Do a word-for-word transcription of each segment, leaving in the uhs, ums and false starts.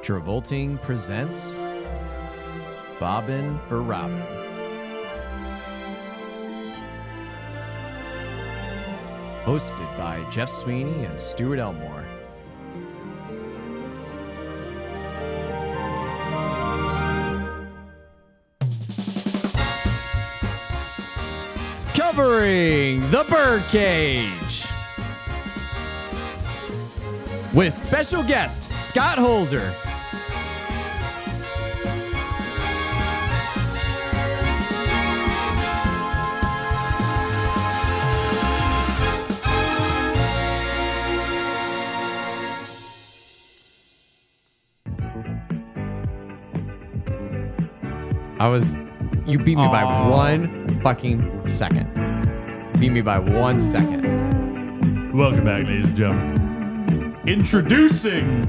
Travolting presents Bobbin for Robin. Hosted by Jeff Sweeney and Stuart Elmore. Covering the Birdcage with special guest Scott Holzer. I was, you beat me Aww. by one fucking second. Beat me by one second. Welcome back, ladies and gentlemen. Introducing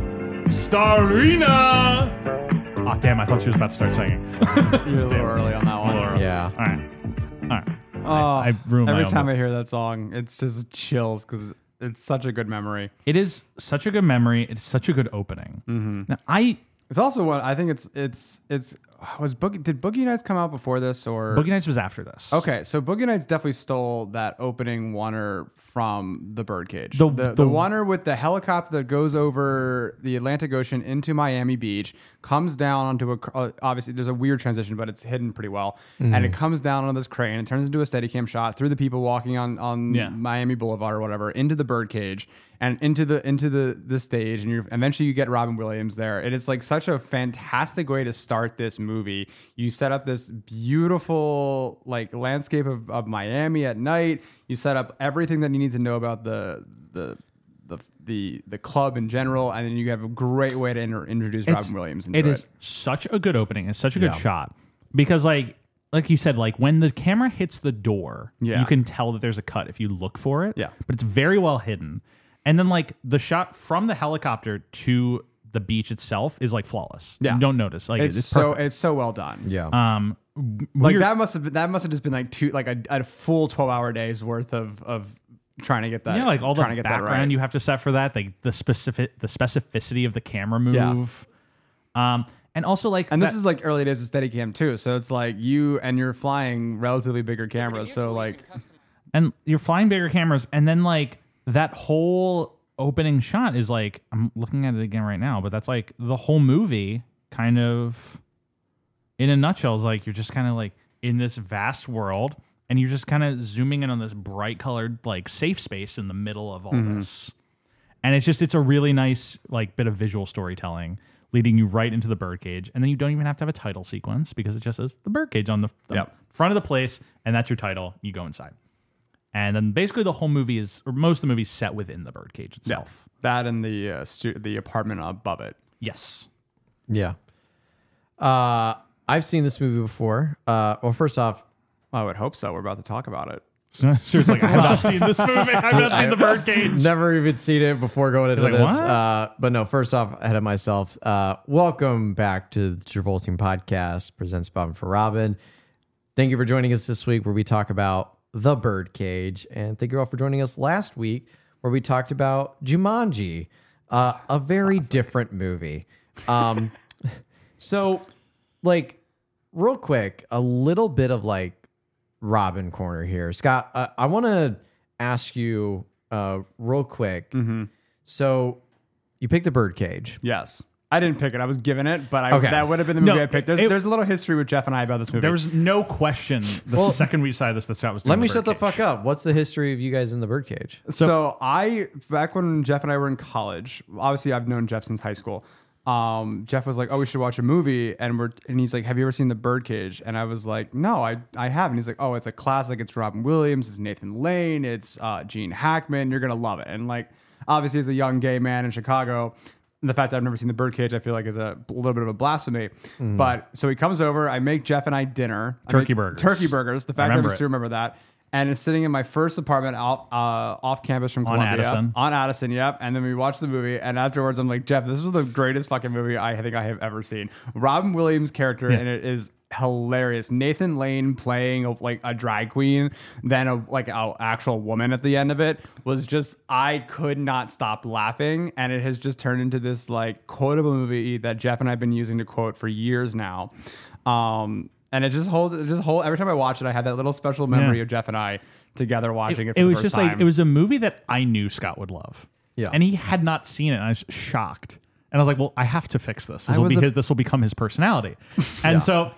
Starina. Oh, damn, I thought she was about to start singing. You're a little early on that one. Yeah. All right. All right. Oh, I, I ruined every my time own I hear that song, it's just chills because it's such a good memory. It is such a good memory. It's such a good opening. Mm-hmm. Now, I It's also what I think it's it's it's was Boogie, did Boogie Nights come out before this or Boogie Nights was after this. Okay, so Boogie Nights definitely stole that opening oneer from the Birdcage. The- The, the, the- oneer with the helicopter that goes over the Atlantic Ocean into Miami Beach, comes down onto a uh, obviously there's a weird transition, but it's hidden pretty well, and it comes down on this crane and turns into a Steadicam shot through the people walking on on Yeah. Miami Boulevard or whatever into the Birdcage and into the into the the stage, and you eventually you get Robin Williams there, and it's like such a fantastic way to start this movie. You set up this beautiful like landscape of, of Miami at night. You set up everything that you need to know about the the the the, the club in general, and then you have a great way to inter- introduce It's- Robin Williams into it it. is such a good opening. It's such a good Yeah. shot because, like, like you said, like when the camera hits the door, Yeah. you can tell that there's a cut if you look for it. Yeah. But it's very well hidden. And then, like, the shot from the helicopter to the beach itself is like flawless. Yeah. You don't notice. Like, It's, it's, so perfect. it's so well done. Yeah. Um, Like weird- that must have been, that must have just been like two like a, a full twelve hour days worth of of trying to get that. yeah, like all the trying to get that background right. you have to set for that, like the specific, the specificity of the camera move. Um, and also like, And this that- is like early days of Steadicam too, so it's like you and you're flying relatively bigger cameras, so like and you're flying bigger cameras, and then like that whole opening shot is like, I'm looking at it again right now, but that's like the whole movie kind of in a nutshell is like you're just kind of like in this vast world, and you're just kind of zooming in on this bright colored like safe space in the middle of all this. And it's just, it's a really nice like bit of visual storytelling leading you right into the Birdcage. And then you don't even have to have a title sequence because it just says the Birdcage on the, the Yep. front of the place, and that's your title. You go inside. And then basically the whole movie is, or most of the movie is set within the Birdcage yeah, itself. that and the uh, stu- the apartment above it. Yes. Yeah. Uh, I've seen this movie before. Uh, well, first off, I would hope so. We're about to talk about it. So it's like, I have not seen this movie. I have not seen the Birdcage. never even seen it before going into like, this. what? Uh, but no, first off, ahead of myself, uh, welcome back to the Travolting Podcast, presents Bobbin for Robin. Thank you for joining us this week where we talk about The Birdcage. And thank you all for joining us last week where we talked about Jumanji, uh, a very different movie. Um, so, like, real quick, a little bit of like Robin corner here. Scott, uh, I want to ask you uh, real quick. Mm-hmm. So you picked the Birdcage. Yes, I didn't pick it. I was given it, but I, Okay. that would have been the movie No, I picked. There's, it- there's a little history with Jeff and I about this movie. There was no question the Well, second we decided this that Scott was doing Let me the shut the Birdcage. fuck up. What's the history of you guys in the Birdcage? So, I back when Jeff and I were in college, obviously I've known Jeff since high school. Um, Jeff was like, "Oh, we should watch a movie," and we're and he's like, "Have you ever seen The Birdcage?" And I was like, "No, I I haven't." He's like, "Oh, it's a classic. It's Robin Williams. It's Nathan Lane. It's uh, Gene Hackman. You're gonna love it." And like, obviously, as a young gay man in Chicago, the fact that I've never seen The Birdcage, I feel like is a little bit of a blasphemy. But so he comes over. I make Jeff and I dinner. I Turkey make- burgers. Turkey burgers. The fact that I Remember still it. remember that. and is sitting in my first apartment out uh, off campus from On Columbia. Addison. On Addison, yep. And then we watched the movie, and afterwards I'm like, Jeff, this was the greatest fucking movie I think I have ever seen. Robin Williams' character Yeah. in it is hilarious. Nathan Lane playing a, like a drag queen, then a like a actual woman at the end of it was just, I could not stop laughing, and it has just turned into this like quotable movie that Jeff and I've been using to quote for years now. Um, and it just holds, it just hold every time I watch it, I have that little special memory Yeah. of Jeff and I together watching it. It, for it the was first just time. like it was a movie that I knew Scott would love. Yeah. and he had not seen it. And I was shocked, and I was like, "Well, I have to fix this. This I will was be a- his, this will become his personality." And so,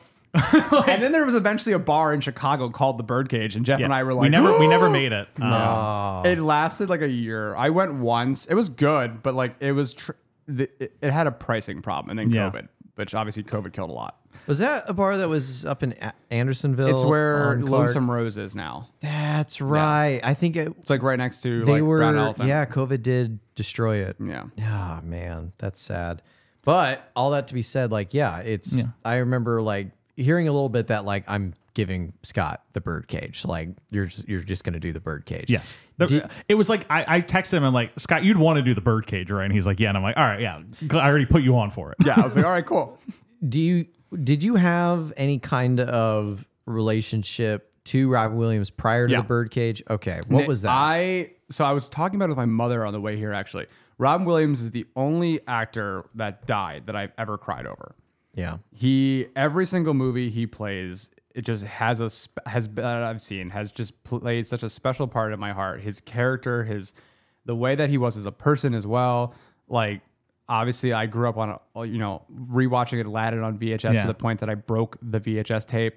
And then there was eventually a bar in Chicago called the Birdcage, and Jeff yeah, and I were like, we never we never made it. Um, Oh. It lasted like a year. I went once. It was good, but like it was, tr- the, it, it had a pricing problem, and then Yeah. COVID, which obviously COVID killed a lot. Was that a bar that was up in A- Andersonville? It's where on Clark? Lonesome Rose is now. That's right. I think it, It's like right next to they like were. Brown Elephant. Yeah, COVID did destroy it. Yeah. Ah, man, that's sad. But all that to be said, like, yeah, it's. Yeah. I remember like hearing a little bit that like I'm giving Scott the Birdcage. Like you're just you're just gonna do the Birdcage. Yes. The- Did- it was like I, I texted him and like, Scott, you'd want to do the Birdcage, right? And he's like, yeah. And I'm like, all right, yeah. I already put you on for it. Yeah. I was like, all right, cool. Do you did you have any kind of relationship to Robin Williams prior to Yeah. the Birdcage? Okay, what was that? I so I was talking about it with my mother on the way here. Actually, Robin Williams is the only actor that died that I've ever cried over. yeah. He every single movie he plays, it just has a sp- has that I've seen has just played such a special part of my heart. His character, his the way that he was as a person as well. Like obviously, I grew up on a, you know rewatching Aladdin on V H S Yeah. to the point that I broke the V H S tape.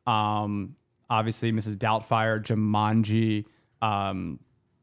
Um, obviously, Missus Doubtfire, Jumanji. Um,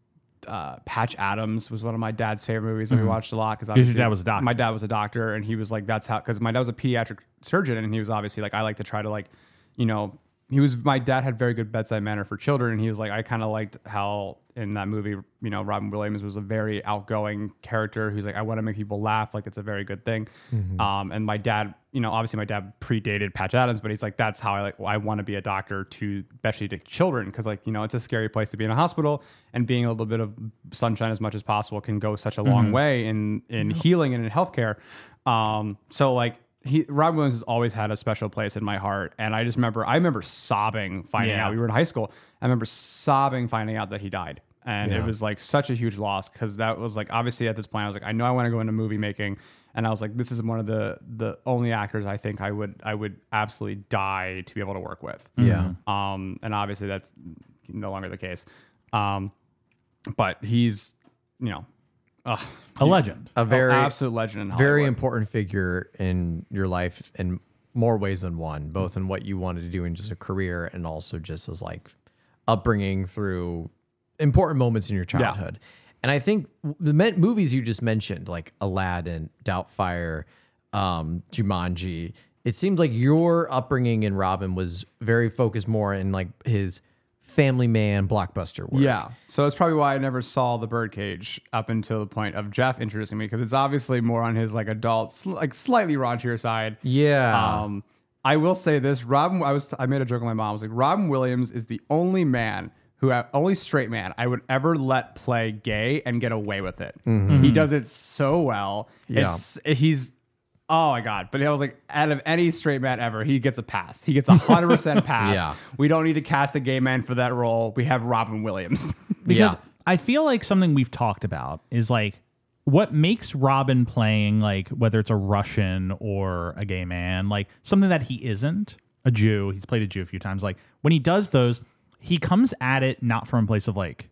uh, Patch Adams was one of my dad's favorite movies that we watched a lot because Because your dad was a doctor. My dad was a doctor, and he was like, "That's how." Because my dad was a pediatric surgeon, and he was obviously like, "I like to try to like, you know." He was my dad had very good bedside manner for children, and he was like, I kind of liked how in that movie, you know, Robin Williams was a very outgoing character who's like, I want to make people laugh, like it's a very good thing. Um, and my dad, you know, obviously my dad predated Patch Adams, but he's like, that's how I like, well, I want to be a doctor to especially to children because like you know it's a scary place to be in a hospital, and being a little bit of sunshine as much as possible can go such a long way in in healing and in healthcare. Um, so like. He Robin Williams has always had a special place in my heart, and I just remember I remember sobbing finding Yeah. out we were in high school. I remember sobbing finding out that he died, and Yeah. it was like such a huge loss because that was like obviously at this point I was like I know I want to go into movie making, and I was like this is one of the the only actors I think I would I would absolutely die to be able to work with. Yeah. Um, and obviously that's no longer the case. Um, but he's you know. Uh, A legend. A very absolute legend in Hollywood. very important figure in your life in more ways than one, both in what you wanted to do in just a career and also just as like upbringing through important moments in your childhood. And I think the me- movies you just mentioned, like Aladdin, Doubtfire, um, Jumanji, it seems like your upbringing in Robin was very focused more in like his family man blockbuster work. Yeah. So that's probably why I never saw the Birdcage up until the point of Jeff introducing me because it's obviously more on his like adult, sl- like slightly raunchier side. Yeah. Um, I will say this, Robin. I was I made a joke with my mom. I was like, Robin Williams is the only man who, I, only straight man I would ever let play gay and get away with it. He does it so well. Yeah. It's he's. Oh my God. But I was like, out of any straight man ever, he gets a pass. He gets a hundred percent pass. Yeah. We don't need to cast a gay man for that role. We have Robin Williams. Because Yeah. I feel like something we've talked about is like what makes Robin playing, like whether it's a Russian or a gay man, like something that he isn't, a Jew. He's played a Jew a few times. Like when he does those, he comes at it not from a place of like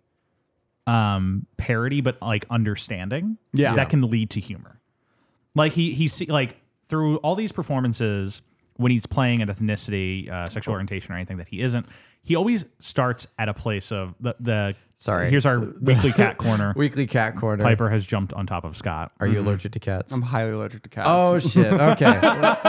um parody, but like understanding. Yeah. That can lead to humor. Like he he see like through all these performances when he's playing an ethnicity, uh, sexual orientation, or anything that he isn't, he always starts at a place of the the. Sorry. Here's our weekly cat corner. Weekly cat corner. Piper has jumped on top of Scott. Are you allergic to cats? I'm highly allergic to cats. Oh shit. Okay.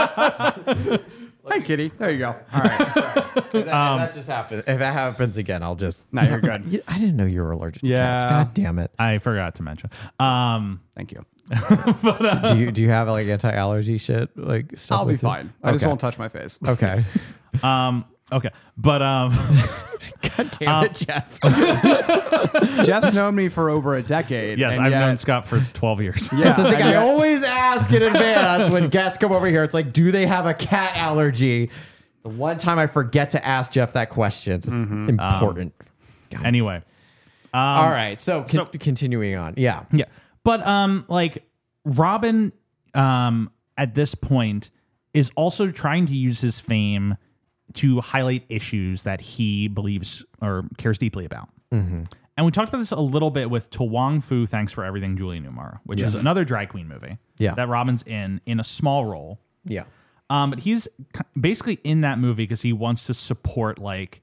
Hi, kitty. There you go. All right. If that, if that just happens, if that happens again, I'll just. No, you're good. You- I didn't know you were allergic to Yeah. cats. God damn it. I forgot to mention. Um, Thank you. do you do you have like anti-allergy shit? Like stuff I'll be with it? fine. I just Okay. won't touch my face. Okay. um, Okay, but um, God damn it, Jeff. Jeff's known me for over a decade. yes, and I've yet- known Scott for twelve years. Yeah, That's the thing. and I yet- always ask in advance when guests come over here. It's like, do they have a cat allergy? The one time I forget to ask Jeff that question. It's important. God. Anyway, um, All right. So, con- so- continuing on. Yeah. yeah, but um, like Robin, um, at this point is also trying to use his fame to highlight issues that he believes or cares deeply about. Mm-hmm. And we talked about this a little bit with To Wong Fu, Thanks for Everything, Julie Newmar, which Yes. is another drag queen movie Yeah. that Robin's in, in a small role. Yeah. Um, but he's k- basically in that movie because he wants to support like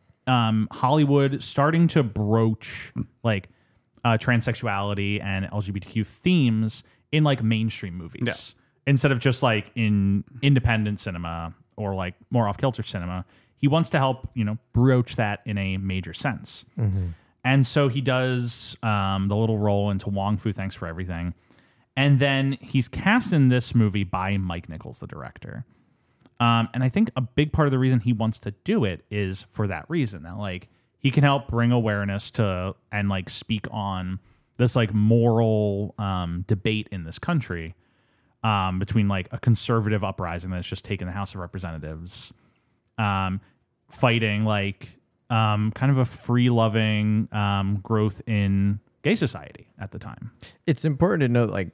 um, Hollywood starting to broach like uh, transsexuality and L G B T Q themes in like mainstream movies Yeah. instead of just like in independent cinema or like more off kilter cinema. He wants to help, you know, broach that in a major sense. And so he does um, the little role into Wong Fu, Thanks for Everything. And then he's cast in this movie by Mike Nichols, the director. Um, and I think a big part of the reason he wants to do it is for that reason, that like he can help bring awareness to and like speak on this like moral um, debate in this country um, between like a conservative uprising that's just taken the House of Representatives, um, fighting like um, kind of a free-loving um, growth in gay society at the time. It's important to note, like,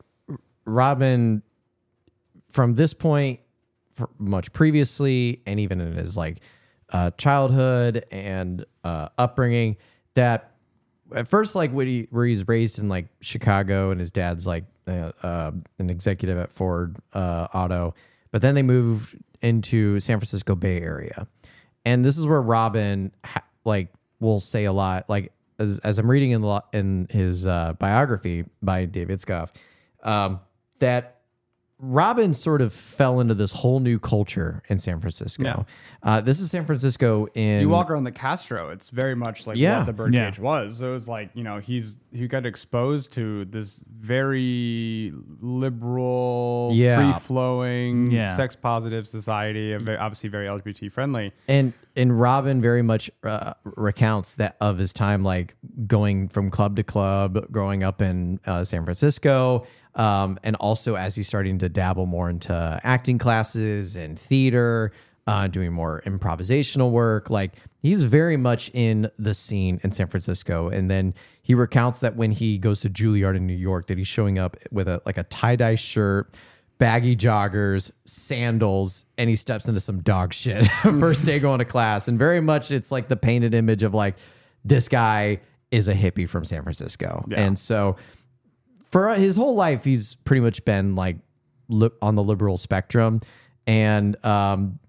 Robin, from this point, for much previously, and even in his like uh, childhood and uh, upbringing, that at first, like, when he, where he's raised in like Chicago, and his dad's like uh, uh, an executive at Ford uh, Auto, but then they moved into San Francisco Bay Area, and this is where Robin ha- like will say a lot, like. As, as I'm reading in the, in his uh, biography by David Scoff, um, that Robin sort of fell into this whole new culture in San Francisco. Yeah. Uh, this is San Francisco in... You walk around the Castro, it's very much like Yeah. what the Birdcage Yeah. was. So it was like, you know, he's he got exposed to this very liberal, Yeah. free-flowing, Yeah. sex-positive society, a very, obviously very L G B T friendly. And and Robin very much uh, recounts that of his time, like going from club to club, growing up in uh, San Francisco, um, and also as he's starting to dabble more into acting classes and theater, uh, doing more improvisational work. Like he's very much in the scene in San Francisco. And then he recounts that when he goes to Juilliard in New York, that he's showing up with a like a tie-dye shirt, baggy joggers, sandals, and he steps into some dog shit first day going to class. And very much it's like the painted image of like, this guy is a hippie from San Francisco. Yeah. And so for his whole life, he's pretty much been like li- on the liberal spectrum. And um,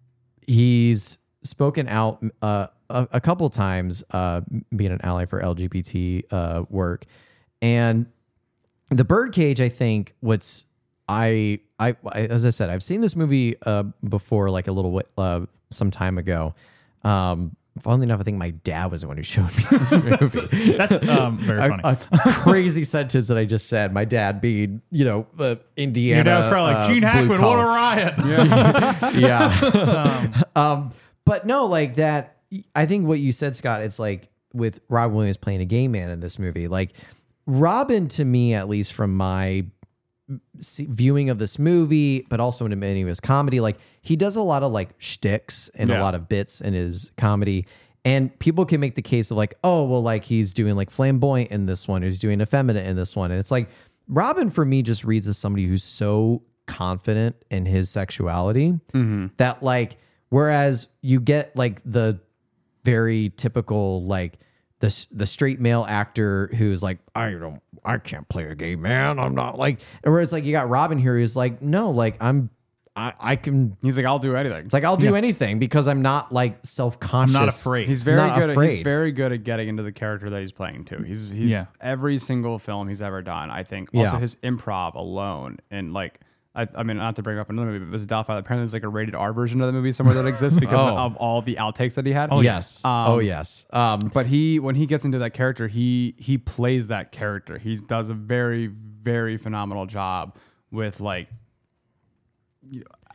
he's spoken out uh, a, a couple times uh, being an ally for L G B T uh, work. And the Birdcage, I think what's I, I, I, as I said, I've seen this movie uh, before, like a little, wi- uh, some time ago. Um, funnily enough, I think my dad was the one who showed me this movie. That's um, very a, funny. a crazy sentence that I just said. My dad being, you know, uh, Indiana. Your dad's probably like, uh, Gene blue Hackman, what collar. a riot. Yeah. um, but no, like that. I think what you said, Scott, it's like with Rob Williams playing a gay man in this movie. Like Robin, to me, at least from my see, viewing of this movie, but also in many of his comedy, like he does a lot of like shticks and a Yeah. lot of bits in his comedy. And people can make the case of like, oh, well, like he's doing like flamboyant in this one, he's doing effeminate in this one. And it's like Robin for me just reads as somebody who's so confident in his sexuality that like, whereas you get like the very typical like the the straight male actor who's like, I don't, I can't play a gay man. I'm not like, whereas like you got Robin here who's like, no, like I'm, I, I can. He's like, I'll do anything. It's like I'll do anything because I'm not like self conscious. I'm not afraid. He's very Not good. At, afraid. he's very good at getting into the character that he's playing too. He's he's Yeah. every single film he's ever done. I think also Yeah. his improv alone and like. I, I mean, not to bring up another movie, but it was Doubtfire. Apparently, there's like a rated R version of the movie somewhere that exists because Oh. of all the outtakes that he had. Oh yes. Um, oh yes. Um, But he, when he gets into that character, he he plays that character. He does a very very phenomenal job with like. You know,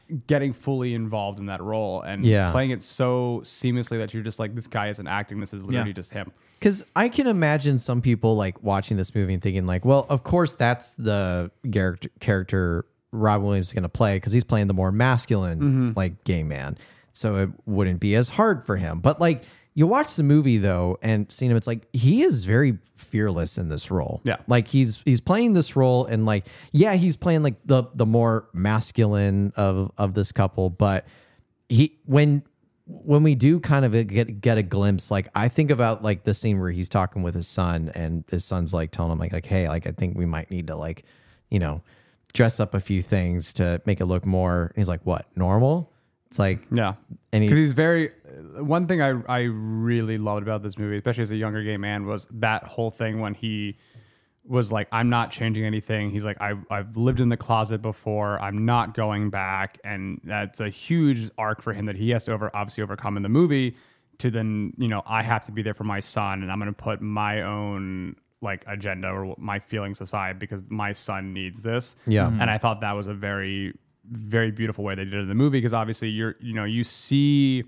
getting fully involved in that role and Yeah. playing it so seamlessly that you're just like, this guy isn't acting. This is literally Yeah. just him. Because I can imagine some people like watching this movie and thinking like, well, of course that's the character character Robin Williams is going to play because he's playing the more masculine Mm-hmm. like gay man, so it wouldn't be as hard for him. But like you watch the movie though and seeing him, it's like he is very fearless in this role. Yeah. like he's he's playing this role and like yeah, he's playing like the the more masculine of of this couple, but he when. when we do kind of get get a glimpse, like I think about like the scene where he's talking with his son and his son's like telling him like, like, hey, like I think we might need to like, you know, dress up a few things to make it look more. And he's like, what, normal? It's like, Yeah. and he, Because he's very, one thing I, I really loved about this movie, especially as a younger gay man, was that whole thing when he was like, I'm not changing anything. He's like, I've, I've lived in the closet before. I'm not going back. And that's a huge arc for him that he has to over obviously overcome in the movie to then, you know, I have to be there for my son and I'm going to put my own like agenda or my feelings aside because my son needs this. Yeah. And I thought that was a very, very beautiful way they did it in the movie because obviously you're, you know, you see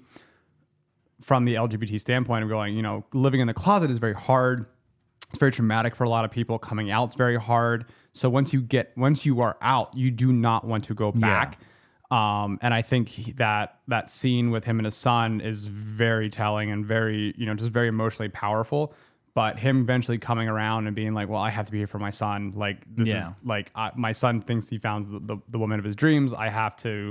from the L G B T standpoint of going, you know, living in the closet is very hard. It's very traumatic for a lot of people. Coming out is very hard. So once you get, once you are out, you do not want to go back. Um, and I think he, that that scene with him and his son is very telling and very, you know, just very emotionally powerful. But him eventually coming around and being like, well, I have to be here for my son. Like this Yeah. is like I, my son thinks he found the, the, the woman of his dreams. I have to,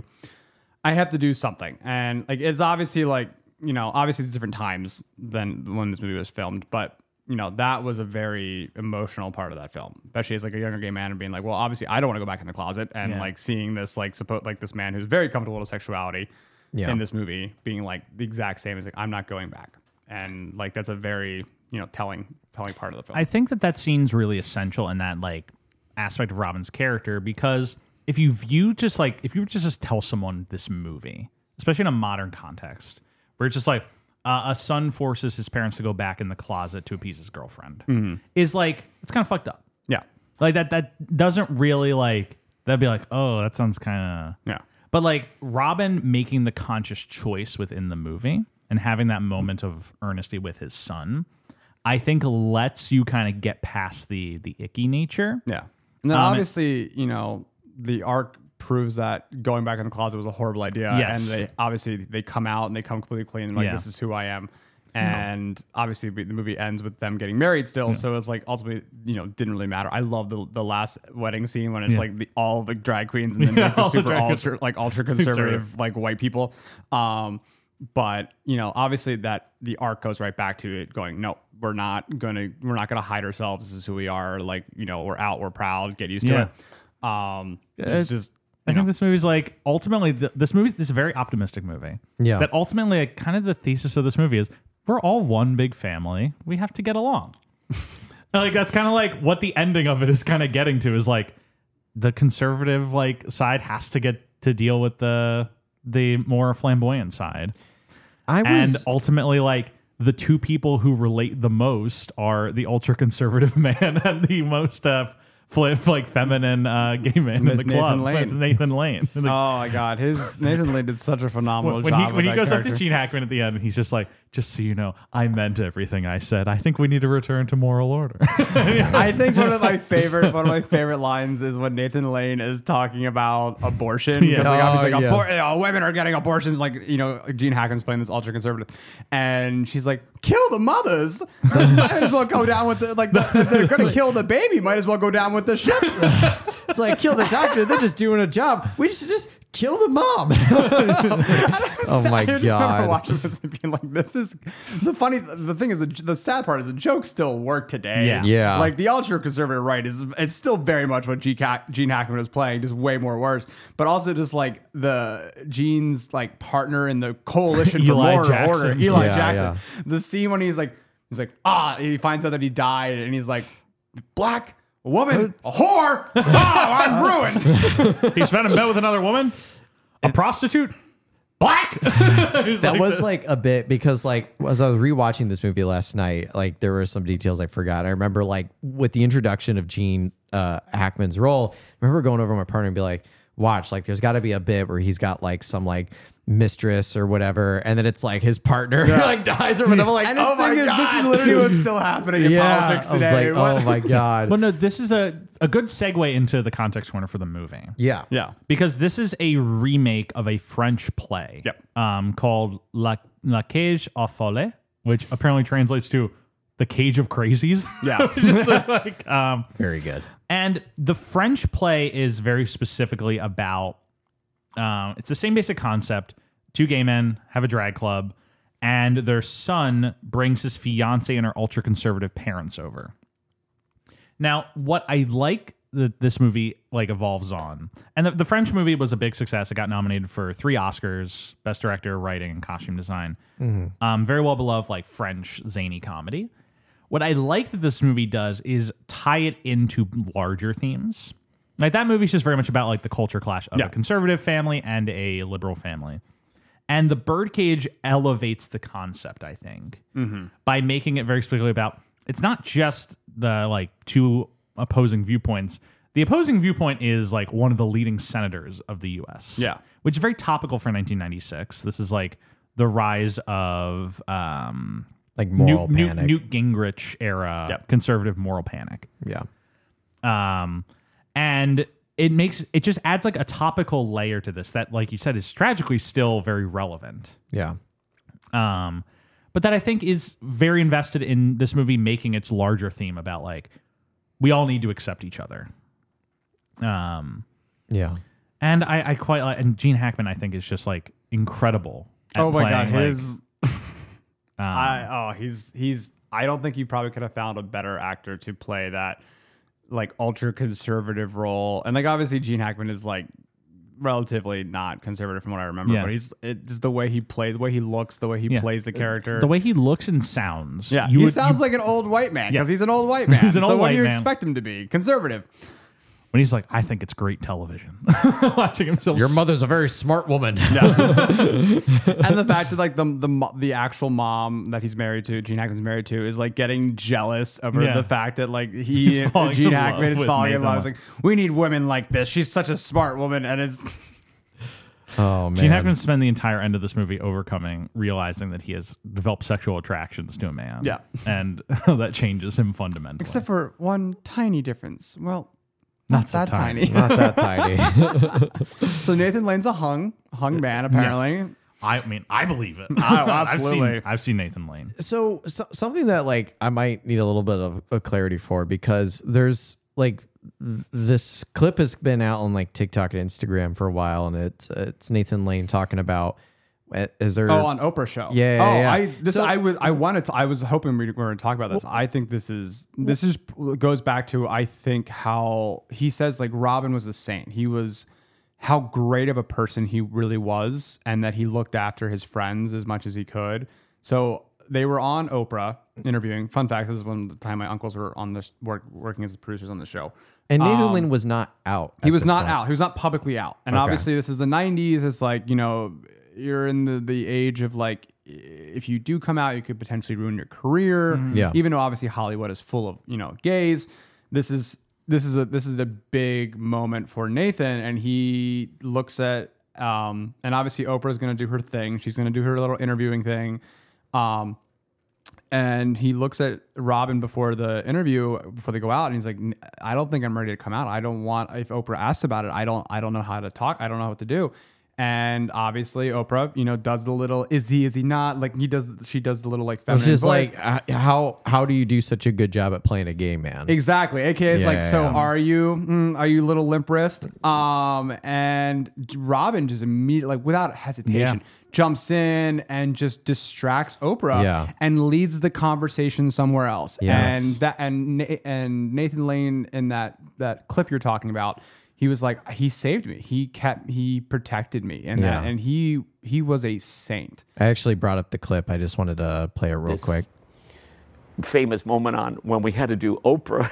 I have to do something. And like it's obviously like, you know, obviously it's different times than when this movie was filmed, but you know, that was a very emotional part of that film, especially as like a younger gay man and being like, well, obviously I don't want to go back in the closet and Yeah. like seeing this, like suppose like this man who's very comfortable with sexuality Yeah. in this movie being like the exact same as like, I'm not going back. And like, that's a very, you know, telling, telling part of the film. I think that that scene's really essential in that like aspect of Robin's character because if you view just like if you were to just tell someone this movie, especially in a modern context, where it's just like uh, a son forces his parents to go back in the closet to appease his girlfriend, Mm-hmm. is like it's kind of fucked up. yeah. Like that that doesn't really like that'd be like oh that sounds kind of Yeah. But like Robin making the conscious choice within the movie and having that moment of earnesty with his son, I think lets you kind of get past the the icky nature. Yeah. And then Um, obviously, you know, the arc proves that going back in the closet was a horrible idea. Yes. And they obviously they come out and they come completely clean and like, Yeah. this is who I am. And obviously the movie ends with them getting married still. So it's like ultimately, you know, didn't really matter. I love the the last wedding scene when it's Yeah. like the all the drag queens and then Yeah, like the all the super drag queens. ultra like ultra conservative like white people. Um But you know, obviously that the arc goes right back to it going, no, we're not gonna we're not gonna hide ourselves. This is who we are. Like, you know, we're out, we're proud, get used to Yeah. it. Um It's- it's just I you think know, this movie's like ultimately th- this movie this is a very optimistic movie. Yeah. That ultimately like, kind of the thesis of this movie is we're all one big family. We have to get along. Like that's kind of like what the ending of it is kind of getting to is like the conservative like side has to get to deal with the the more flamboyant side. I And was ultimately like the two people who relate the most are the ultra conservative man and the most uh, flip like feminine uh, gay man in Miss the Nathan club, Lane. with Nathan Lane. Like, oh my god, his Nathan Lane did such a phenomenal when job. he with when he that goes character. up to Gene Hackman at the end, and he's just like, "Just so you know, I meant everything I said. I think we need to return to moral order." I think one of my favorite one of my favorite lines is when Nathan Lane is talking about abortion. Yeah. Because like, Oh, obviously, like, yeah. abor- you know, women are getting abortions. Like, you know, Gene Hackman's playing this ultra conservative, and she's like, "Kill the mothers. They might as well go down with the like. The, if they're gonna kill the baby, might as well go down with the ship." it's like kill the doctor. They're just doing a job. We just just kill the mom. Oh my I just remember God. watching this and being like, "This is the funny." The thing is, the, the sad part is the jokes still work today. Yeah. Yeah. Like the ultra conservative right is it's still very much what G- Gene Hackman is playing, just way more worse. But also just like the Gene's like partner in the coalition for Eli more Jackson. order, Eli Yeah, Jackson. The scene when he's like, he's like, ah, he finds out that he died, and he's like, black. A woman, a whore. Oh, I'm ruined. He's found in bed with another woman, a prostitute, black. That was like a bit because like as I was rewatching this movie last night, like there were some details I forgot. I remember like with the introduction of Gene uh, Hackman's role, I remember going over to my partner and be like, watch. Like there's got to be a bit where he's got like some like mistress or whatever, and then it's like his partner like dies or whatever. Like, And oh the my thing is, god, this is literally what's still happening in yeah. politics I was today. like, What- oh my god. But no, this is a, a good segue into the context corner for the movie. yeah, yeah. Because this is a remake of a French play Yep. um, called La, La Cage aux Folles, which apparently translates to The Cage of Crazies. Yeah. Which is like, um, very good. and the French play is very specifically about, um, it's the same basic concept. Two gay men have a drag club, and their son brings his fiance and her ultra conservative parents over. Now, what I like that this movie like evolves on, and the, the French movie was a big success. It got nominated for three Oscars: Best Director, Writing, and Costume Design. Um, very well beloved, like French zany comedy. What I like that this movie does is tie it into larger themes. Like that movie's just very much about like the culture clash of Yeah. a conservative family and a liberal family. And the Birdcage elevates the concept, I think, by making it very specifically about it's not just the like two opposing viewpoints. The opposing viewpoint is like one of the leading senators of the U S. Yeah. Which is very topical for nineteen ninety-six. This is like the rise of um, Like moral Newt, panic. Newt, Newt Gingrich era Yep. conservative moral panic. Yeah, Um, and it makes it just adds like a topical layer to this that, like you said, is tragically still very relevant. yeah, Um, but that I think is very invested in this movie making its larger theme about like we all need to accept each other. Um, yeah. and I, I quite like, and Gene Hackman I think is just like incredible. At Oh my god, playing, like, his. I oh he's he's. I don't think you probably could have found a better actor to play that like ultra conservative role. And like obviously Gene Hackman is like relatively not conservative from what I remember, Yeah. but he's it's just the way he plays, the way he looks, the way he Yeah. plays the character. the way he looks and sounds. yeah, you he would- sounds you- like an old white man Yeah. because he's an old white man. He's an so old what white do you man. expect him to be? Conservative. when he's like, I think it's great television. Watching himself. Your mother's a very smart woman. And the fact that like the the mo- the actual mom that he's married to, Gene Hackman's married to, is like getting jealous over Yeah. the fact that like he He's falling Gene in Hackman love is with falling in Nathan love. Lane. It's like we need women like this. She's such a smart woman, and it's Oh man, Gene Hackman spent the entire end of this movie overcoming, realizing that he has developed sexual attractions to a man. Yeah. And that changes him fundamentally. except for one tiny difference. Well, Not not, so that tiny. tiny. not that tiny. So Nathan Lane's a hung hung man apparently. I mean, I believe it. Oh, absolutely. I've seen, I've seen Nathan Lane. So, so something that like I might need a little bit of, of clarity for, because there's like th- this clip has been out on like TikTok and Instagram for a while, and it's it's Nathan Lane talking about uh, is there Oh, on Oprah show. Yeah, Oh, yeah, yeah. I this So- I was I wanted to. I was hoping we were going to talk about this. I think this is this is goes back to I think how he says like Robin was a saint. He was how great of a person he really was, and that he looked after his friends as much as he could. So they were on Oprah interviewing. Fun fact: this is when the time my uncles were on this work working as the producers on the show. and Nathan Um, Lane was not out. He at was this not point. out. He was not publicly out. And Okay. obviously this is the nineties. It's like, you know, you're in the, the age of like, if you do come out, you could potentially ruin your career. Yeah. Even though obviously Hollywood is full of, you know, gays. This is, this is a, this is a big moment for Nathan. And he looks at, um, and obviously Oprah's going to do her thing. She's going to do her little interviewing thing. Um, and he looks at Robin before the interview, before they go out, and he's like, "I don't think I'm ready to come out. I don't want. If Oprah asks about it, I don't. I don't know how to talk. I don't know what to do." And obviously, Oprah, you know, does the little "is he? Is he not?" Like he does. She does the little like It's feminine just voice. like uh, how how do you do such a good job at playing a gay man? Exactly. A K A it's Yeah, like, yeah, so yeah. are you, mm, are you little limp wrist? Um, and Robin just immediately, like without hesitation, Yeah. jumps in and just distracts Oprah Yeah. and leads the conversation somewhere else. Yes. And that, and, Na- and Nathan Lane in that, that clip you're talking about, he was like, he saved me. He kept, he protected me. And Yeah. that, and he, he was a saint. I actually brought up the clip. I just wanted to play it real This- quick. famous moment on when we had to do Oprah.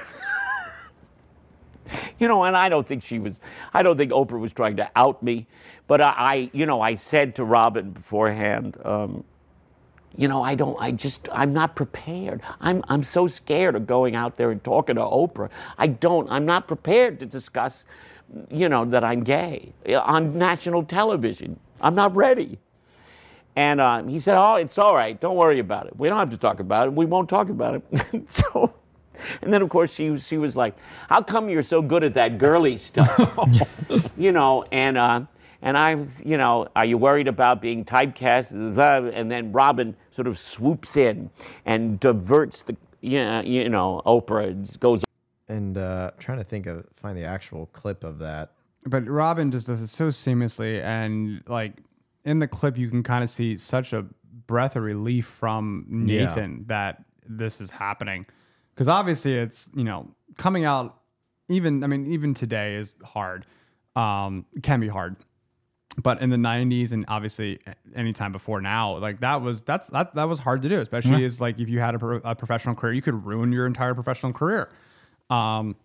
You know, and I don't think she was, I don't think Oprah was trying to out me, but I, I you know, I said to Robin beforehand, um, you know, I don't, I just, I'm not prepared. I'm, I'm so scared of going out there and talking to Oprah. I don't, I'm not prepared to discuss, you know, that I'm gay on national television. I'm not ready. And uh, he said, oh, it's all right. Don't worry about it. We don't have to talk about it. We won't talk about it. So, and then, of course, she, she was like, how come you're so good at that girly stuff? You know, and uh, and I was, you know, are you worried about being typecast? And then Robin sort of swoops in and diverts the, you know, you know Oprah goes. And uh, trying to think of, find the actual clip of that. But Robin just does it so seamlessly, and like in the clip, you can kind of see such a breath of relief from Nathan yeah. that this is happening, because obviously it's, you know, coming out. Even I mean, even today is hard. Um, it can be hard, but in the nineties and obviously any time before now, like that was that's that that was hard to do. Especially yeah. as like if you had a, pro, a professional career, you could ruin your entire professional career. Um,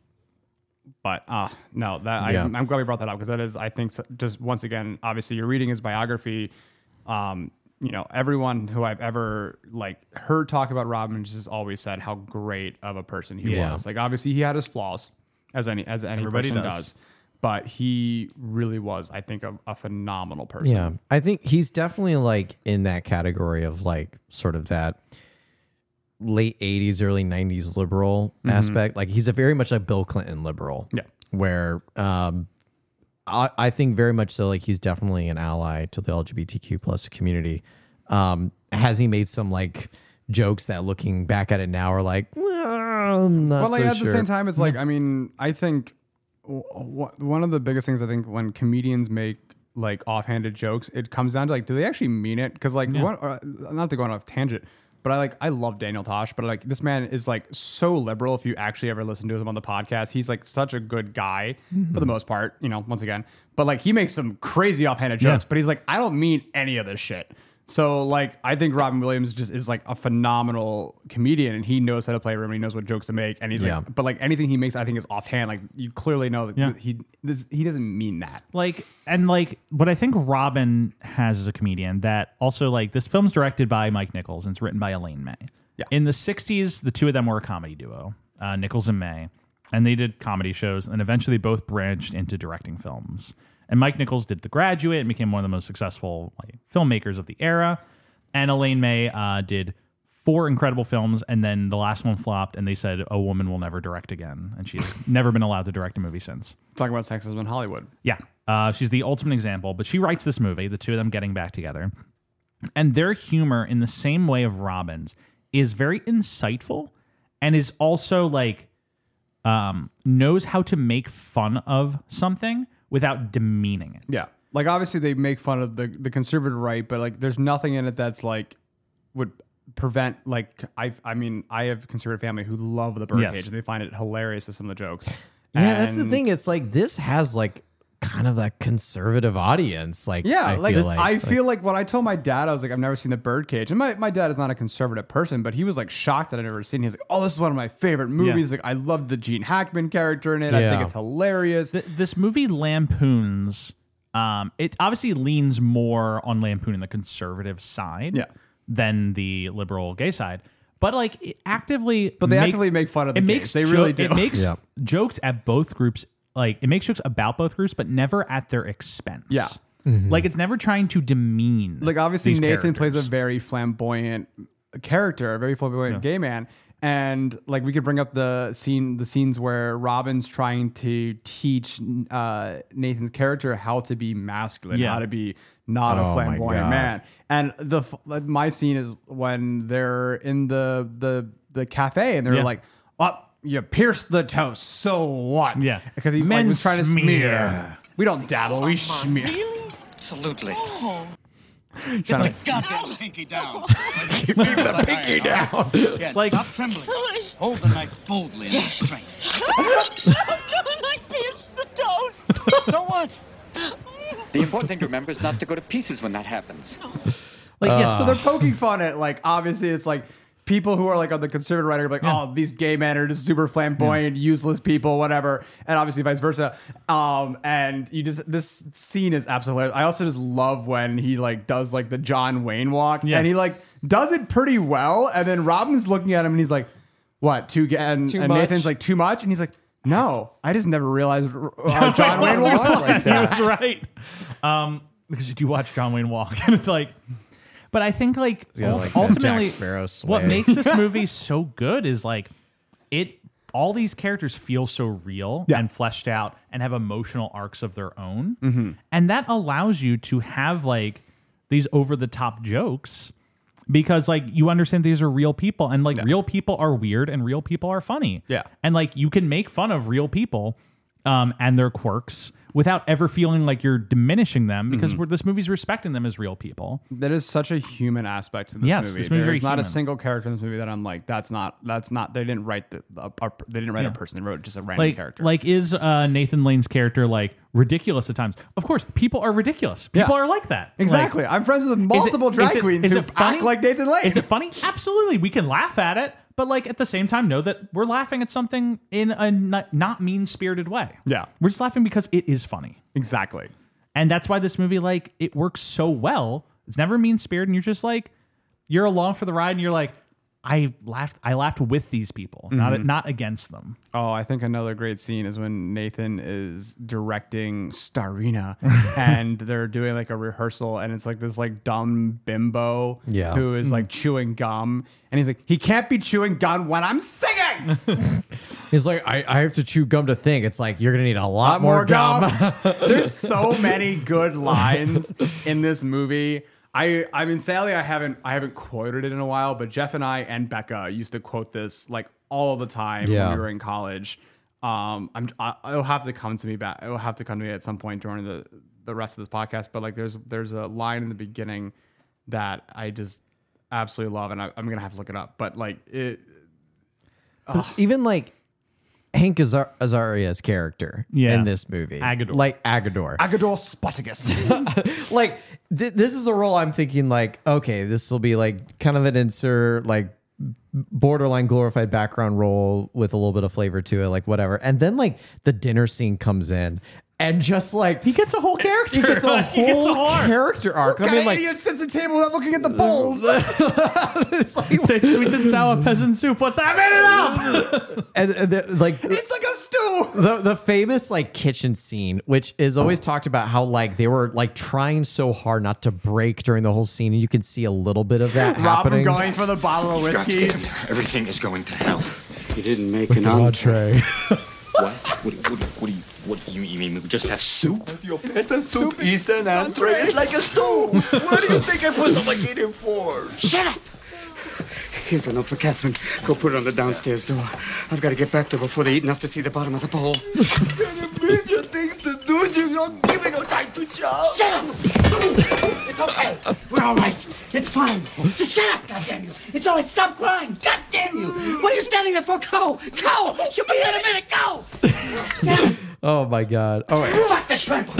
but uh, no, that yeah. I, I'm glad we brought that up, because that is, I think, just once again, obviously you're reading his biography. Um, you know, everyone who I've ever like heard talk about Robin just has always said how great of a person he yeah. was. Like obviously he had his flaws, as any as any Everybody person does. does, but he really was, I think, a, a phenomenal person. Yeah, I think he's definitely like in that category of like sort of that late eighties, early nineties liberal mm-hmm. aspect. Like he's a very much like Bill Clinton liberal. Yeah. Where um, I, I think very much so, like he's definitely an ally to the L G B T Q plus community. Um, has he made some like jokes that looking back at it now are like, well, I'm not well, like so at sure. the same time, it's like, I mean, I think w- w- one of the biggest things I think when comedians make like offhanded jokes, it comes down to like, do they actually mean it? Because like, yeah. one, uh, not to go on a tangent, but I like, I love Daniel Tosh, but like this man is like so liberal. If you actually ever listen to him on the podcast, he's like such a good guy mm-hmm. for the most part, you know, once again, but like he makes some crazy offhanded jokes, yeah. but he's like, I don't mean any of this shit. So like, I think Robin Williams just is like a phenomenal comedian, and he knows how to play room, and he knows what jokes to make. And he's yeah. like, but like anything he makes, I think is offhand. Like you clearly know that yeah. he, this, he doesn't mean that. Like, and like what I think Robin has as a comedian that also like this film's directed by Mike Nichols and it's written by Elaine May. Yeah. In the sixties, the two of them were a comedy duo, uh, Nichols and May, and they did comedy shows, and eventually both branched into directing films. And Mike Nichols did The Graduate and became one of the most successful like, filmmakers of the era. And Elaine May uh, did four incredible films, and then the last one flopped, and they said a woman will never direct again. And she's never been allowed to direct a movie since. Talking about sexism in Hollywood. Yeah. Uh, she's the ultimate example. But she writes this movie, the two of them getting back together. And their humor, in the same way of Robin's, is very insightful and is also like um, knows how to make fun of something without demeaning it. Yeah. Like obviously they make fun of the, the conservative right, but like there's nothing in it that's like would prevent like I I mean I have a conservative family who love the Birdcage yes. and they find it hilarious with some of the jokes. Yeah, and that's the thing. It's like this has like kind of that conservative audience. Like yeah, I like feel like I like, feel like when I told my dad I was like I've never seen the Birdcage, and my, my dad is not a conservative person, but he was like shocked that I'd never seen it. He's like, oh, this is one of my favorite movies. Yeah. Like I love the Gene Hackman character in it. Yeah. I think it's hilarious. Th- this movie lampoons. Um, it obviously leans more on lampooning the conservative side yeah. than the liberal gay side. But like it actively, but they make, actively make fun of the it gays. Makes they jo- really do. It makes yeah. jokes at both groups. Like it makes jokes about both groups, but never at their expense. Yeah, mm-hmm. like it's never trying to demean. Like obviously these Nathan characters. plays a very flamboyant character, a very flamboyant yeah. gay man. And like we could bring up the scene, the scenes where Robin's trying to teach uh, Nathan's character how to be masculine, yeah. how to be not oh a flamboyant man. And the my scene is when they're in the the the cafe and they're yeah. like, "Oh, you pierced the toast, so what?" Yeah, because he like, was trying to smear. smear. We don't dabble, we smear. Really? Absolutely. Oh. Trying to goddamn pinky down. Keep the pinky down. Yeah, like, stop trembling. Hold the knife boldly and Yes. straight. I pierced the toast. So what? The important thing to remember is not to go to pieces when that happens. Like, yeah, so they're poking fun at, like, obviously it's like people who are like on the conservative right are like, yeah. oh, these gay men are just super flamboyant, yeah. useless people, whatever. And obviously vice versa. Um, and you just, this scene is absolutely hilarious. I also just love when he like does like the John Wayne walk yeah. and he like does it pretty well. And then Robin's looking at him and he's like, what, too, ga- and, Too and much? Nathan's like, too much? And he's like, no, I just never realized uh, John Wayne Wayne walked walked like that. He was right. Um, because you do watch John Wayne walk, and it's like, but I think like, Yeah, ult- like that ultimately, Jack Sparrow sway. what makes this movie so good is like it. All these characters feel so real Yeah. and fleshed out and have emotional arcs of their own, Mm-hmm. and that allows you to have like these over the top jokes. Because like you understand these are real people and like real people are weird and real people are funny. Yeah. And like you can make fun of real people um, and their quirks without ever feeling like you're diminishing them because Mm-hmm. we're, this movie's respecting them as real people. That is such a human aspect to this Yes, movie. this movie's very There's not human. a single character in this movie that I'm like, that's not, that's not, they didn't write the, the a, they didn't write Yeah. a person. They wrote just a random Like, character. like is uh, Nathan Lane's character like ridiculous at times? Of course, people are ridiculous. People Yeah. are like that. exactly. Like, I'm friends with is it- multiple drag is it- queens is who it funny? act like Nathan Lane. Is it funny? Absolutely. We can laugh at it, but like at the same time, know that we're laughing at something in a not, not mean-spirited way. Yeah. We're just laughing because it is funny. Exactly. And that's why this movie, like, it works so well. It's never mean-spirited, and you're just like, you're along for the ride, and you're like, I laughed. I laughed with these people, Mm-hmm. not not against them. Oh, I think another great scene is when Nathan is directing Starina and they're doing like a rehearsal and it's like this like dumb bimbo Yeah. who is like chewing gum and he's like, he can't be chewing gum when I'm singing. He's like, I, I have to chew gum to think. It's like, you're going to need a lot, lot more, more gum. gum. There's so many good lines in this movie. I I mean, sadly, I haven't I haven't quoted it in a while, but Jeff and I and Becca used to quote this like all the time Yeah. when we were in college. Um, I'm I, it'll have to come to me back. It'll have to come to me at some point during the the rest of this podcast. But like, there's there's a line in the beginning that I just absolutely love, and I, I'm gonna have to look it up. But like it, Even like Hank Azar- Azaria's character Yeah. in this movie. Agador. Like Agador. Agador Spartacus. like th- this is a role I'm thinking like, okay, this will be like kind of an insert, like borderline glorified background role with a little bit of flavor to it, like whatever. And then like the dinner scene comes in and just like He gets a whole character. he gets a Like, he gets whole arc. character arc. What I mean, kind like of idiot sits at the table without looking at the bowls? it's like Say sweet and sour peasant soup. What's that? I made it up. and, and the- like It's like a stew. the the famous like kitchen scene, which is always talked about how like they were like trying so hard not to break during the whole scene, and you can see a little bit of that Robin happening. going for the bottle of whiskey. Everything is going to hell. You didn't make an entree. What? What, do- what, do- what do you, what do you, you mean we just have soup? Soup is an entree. It's like a stew. What do you think I put so much in it for? Shut up! Here's a note for Catherine. Go put it on the downstairs door. I've got to get back there before they eat enough to see the bottom of the bowl. Major things to do. You don't give me no time to chow. Shut up! It's okay. We're all right. It's fine. Just shut up, goddamn you. It's all right. Stop crying. Goddamn you. What are you standing there for? Go. Go. She'll be here in a minute. Go. Damn it. Oh my god! Oh, wait. Fuck the shrimp.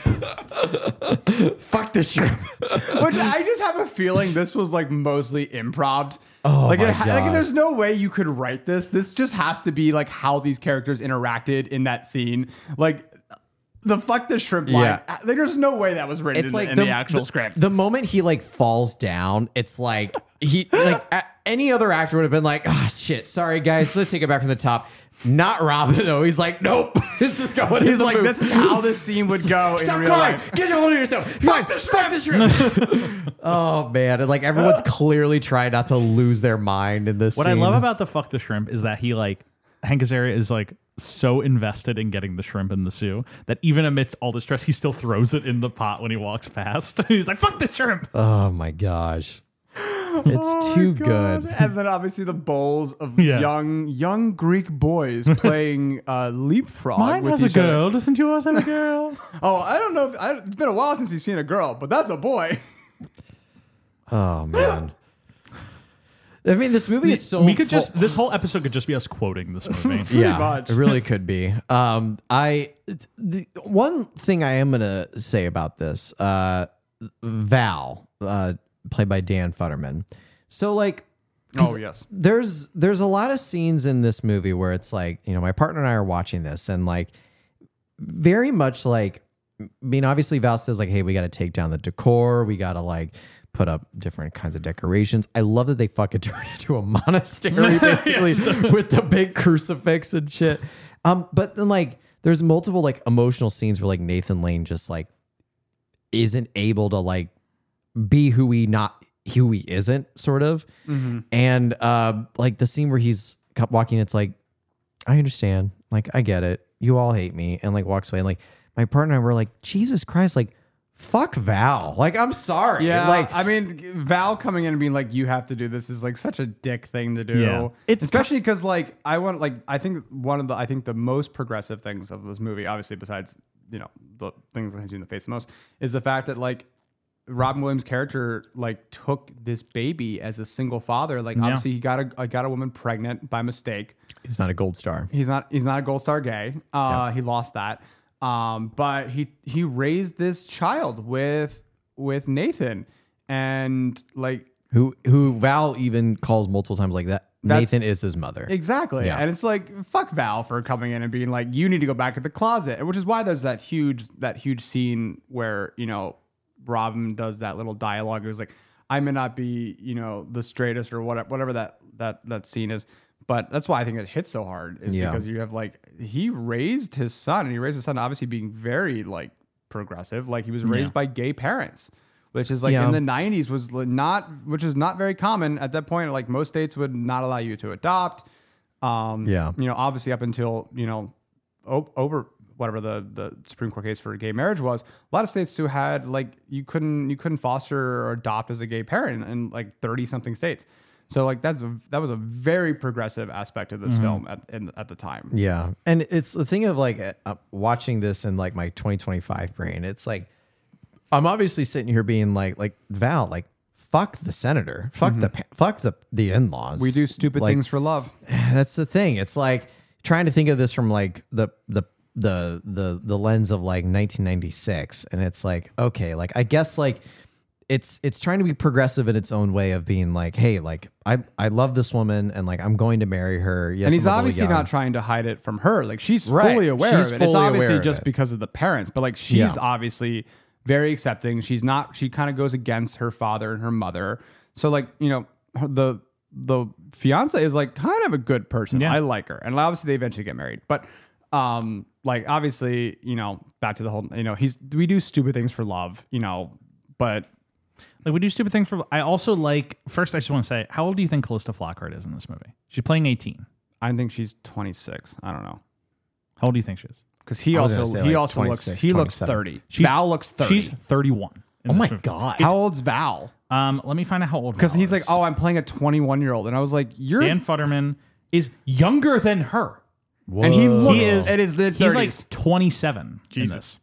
Fuck the shrimp. Which I just have a feeling this was like mostly improv. Oh like, my it, ha- like God. there's no way you could write this. This just has to be like how these characters interacted in that scene. Like the fuck the shrimp line. Yeah. uh, There's no way that was written It's in, like in the, the, actual the- script. The moment he like falls down, it's like he like a- any other actor would have been like, "Ah, shit, sorry guys, let's take it back from the top." Not Robin though. He's like, "Nope, this is going." He's like, this is how this scene would go in Stop real crying. life. Get a hold of yourself. Fuck the shrimp. Fuck the shrimp. Oh man, and like everyone's clearly trying not to lose their mind in this. What scene. I love about the fuck the shrimp is that he like Hank Azaria is like so invested in getting the shrimp in the stew that even amidst all the stress, he still throws it in the pot when he walks past. He's like, "Fuck the shrimp." Oh my gosh, it's Oh too my God. good. And then obviously the bowls of Yeah. young young Greek boys playing uh, leapfrog Mine with has a each other. girl. Doesn't yours have a girl? Oh, I don't know. If, I, it's been a while since you've seen a girl, but that's a boy. Oh man. I mean, this movie is so. we could full- just this whole episode could just be us quoting this movie. yeah, much. it really could be. Um, I the one thing I am gonna say about this, uh, Val, uh, played by Dan Futterman. So like, Oh yes. there's there's a lot of scenes in this movie where it's like, you know, my partner and I are watching this, and like, very much like, I mean, obviously Val says like, hey, we got to take down the decor, we got to like put up different kinds of decorations. I love that they fucking turned into a monastery basically with the big crucifix and shit. Um, but then like there's multiple like emotional scenes where like Nathan Lane just like isn't able to like be who he not who he isn't sort of. Mm-hmm. And uh, like the scene where he's walking, it's like, I understand. Like, I get it. You all hate me. And like walks away. And like my partner and I were like, Jesus Christ, like, fuck Val. Like, I'm sorry. Yeah. Like, I mean, Val coming in and being like, you have to do this is like such a dick thing to do. Yeah. It's especially because like I want like I think one of the I think the most progressive things of this movie, obviously besides, you know, the things that hits you in the face the most, is the fact that like Robin Williams' character like took this baby as a single father. Like Yeah. obviously he got a uh, got a woman pregnant by mistake. he's not a gold star. He's not he's not a gold star gay. Uh, He lost that. Um, but he he raised this child with with Nathan, and like Who who Val even calls multiple times like that. That's- Nathan is his mother. exactly. Yeah. And it's like fuck Val for coming in and being like, you need to go back to the closet, which is why there's that huge that huge scene where you know Robin does that little dialogue. It was like, I may not be you know the straightest or whatever whatever that that that scene is. But that's why I think it hits so hard is Yeah. because you have like he raised his son and he raised his son obviously being very like progressive. Like he was raised Yeah. by gay parents, which is like Yeah. in the nineties was li- not, which is not very common at that point. Like most states would not allow you to adopt. Um, Yeah. You know, obviously up until, you know, o- over whatever the, the Supreme Court case for gay marriage was, a lot of states who had like, you couldn't, you couldn't foster or adopt as a gay parent in like thirty something states. So like that's a, that was a very progressive aspect of this film at in, at the time. Yeah. And it's the thing of like uh, watching this in like my twenty twenty-five brain. It's like, I'm obviously sitting here being like, like Val, like fuck the senator, fuck the, pa- fuck the, the in-laws. We do stupid Like, things for love. That's the thing. It's like trying to think of this from like the, the, the, the, the lens of like nineteen ninety-six. And it's like, okay, like, I guess like, it's it's trying to be progressive in its own way of being like, hey, like I I love this woman and like I'm going to marry her. Yes, And he's I'm a little obviously young. not trying to hide it from her. Like she's Right. fully aware She's of it. It's fully obviously aware of just it. because of the parents, but like she's Yeah. obviously very accepting. She's not. She kind of goes against her father and her mother. So like you know the the fiance is like kind of a good person. Yeah. I like her, and obviously they eventually get married. But um like obviously you know back to the whole you know he's we do stupid things for love. You know, but. Like we do stupid things for. I also like. First, I just want to say, how old do you think Callista Flockhart is in this movie? She's playing eighteen. I think she's twenty-six. I don't know. How old do you think she is? Because he I was also gonna say, he like, also looks twenty-six, he looks twenty-seven. thirty. She's- Val looks thirty. She's thirty-one. in Oh this my movie. God. How old's Val? Um, let me find out how old. Because Val he's like, is. oh, I'm playing a twenty-one year old, and I was like, you're, Dan Futterman is younger than her. and he looks He is. at his mid He's thirties. like twenty-seven in this.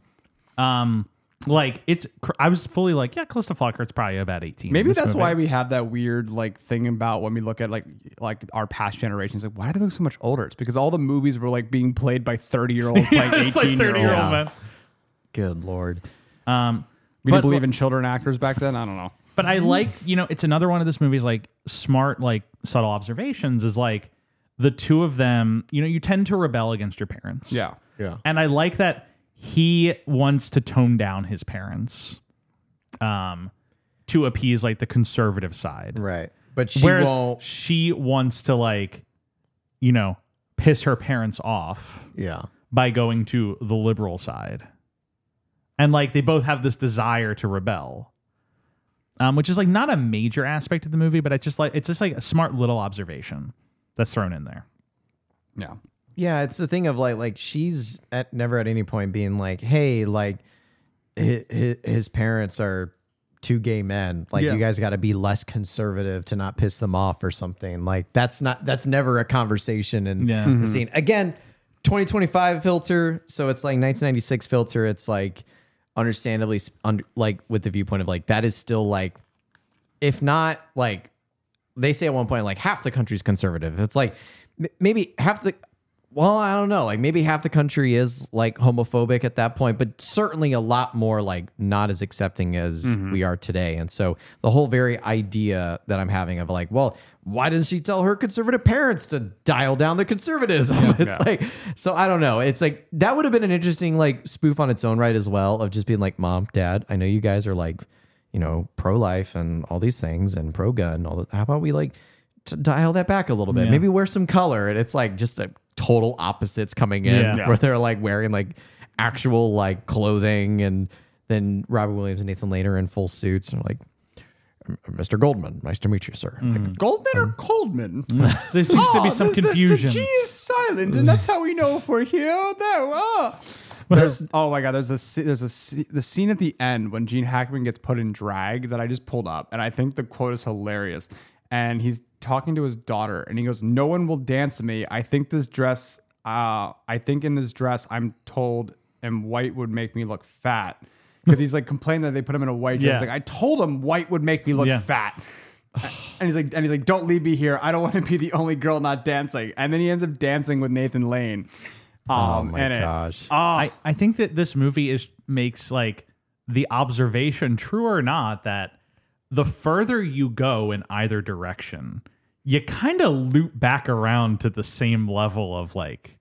Um, like it's. cr- I was fully like, yeah, Callista Flockhart's probably about eighteen. in Maybe this that's movie. why we have that weird like thing about when we look at like like our past generations. Like, why do they look so much older? It's because all the movies were like being played by thirty year olds playing it's like eighteen year thirty year old olds. man. Good Lord. Um, We but- didn't believe in children actors back then. I don't know. But I liked, you know, it's another one of this movie's like smart, like subtle observations is like the two of them, you know, you tend to rebel against your parents. Yeah. Yeah. And I like that he wants to tone down his parents um, to appease like the conservative side. Right. But she Whereas won't. she wants to like, you know, piss her parents off Yeah. by going to the liberal side. And like they both have this desire to rebel. Um, which is like not a major aspect of the movie, but it's just like it's just like a smart little observation that's thrown in there. Yeah. Yeah, it's the thing of like, like she's at never at any point being like, hey, like his, his parents are two gay men. Like Yeah. you guys got to be less conservative to not piss them off or something. Like that's not that's never a conversation in Yeah. the scene. Again, twenty twenty-five filter, so it's like nineteen ninety-six filter. It's like understandably sp- un, like with the viewpoint of like that is still like, if not like they say at one point like half the country's conservative. It's like m- maybe half the well, I don't know. Like maybe half the country is like homophobic at that point, but certainly a lot more like not as accepting as we are today. And so the whole very idea that I'm having of like, well, why doesn't she tell her conservative parents to dial down the conservatism? It's like, so I don't know. It's like that would have been an interesting like spoof on its own right as well of just being like, mom, dad, I know you guys are like, you know, pro-life and all these things and pro-gun. All the, how about we like to dial that back a little bit? Yeah. Maybe wear some color. And it's like just a total opposites coming in Yeah. where they're like wearing like actual like clothing, and then Robin Williams and Nathan Lane are in full suits and like, Mister Goldman, nice to meet you, sir. Like, Goldman or Coldman? There seems to be Oh, some the- the- confusion. The, G is silent, and that's how we know if we're here or there. Ah. There's oh my god, there's a sce- there's a sce- the scene at the end when Gene Hackman gets put in drag that I just pulled up, and I think the quote is hilarious. And he's talking to his daughter, and he goes, "No one will dance to me. I think this dress, uh, I think in this dress, I'm told, and white would make me look fat." Because he's like complaining that they put him in a white dress. Yeah. Like, I told him white would make me look Yeah. fat. And he's like, and he's like, don't leave me here. I don't want to be the only girl not dancing. And then he ends up dancing with Nathan Lane. Um, oh my in it. gosh. Oh, I, I think that this movie is makes like the observation, true or not, that the further you go in either direction, you kind of loop back around to the same level of like,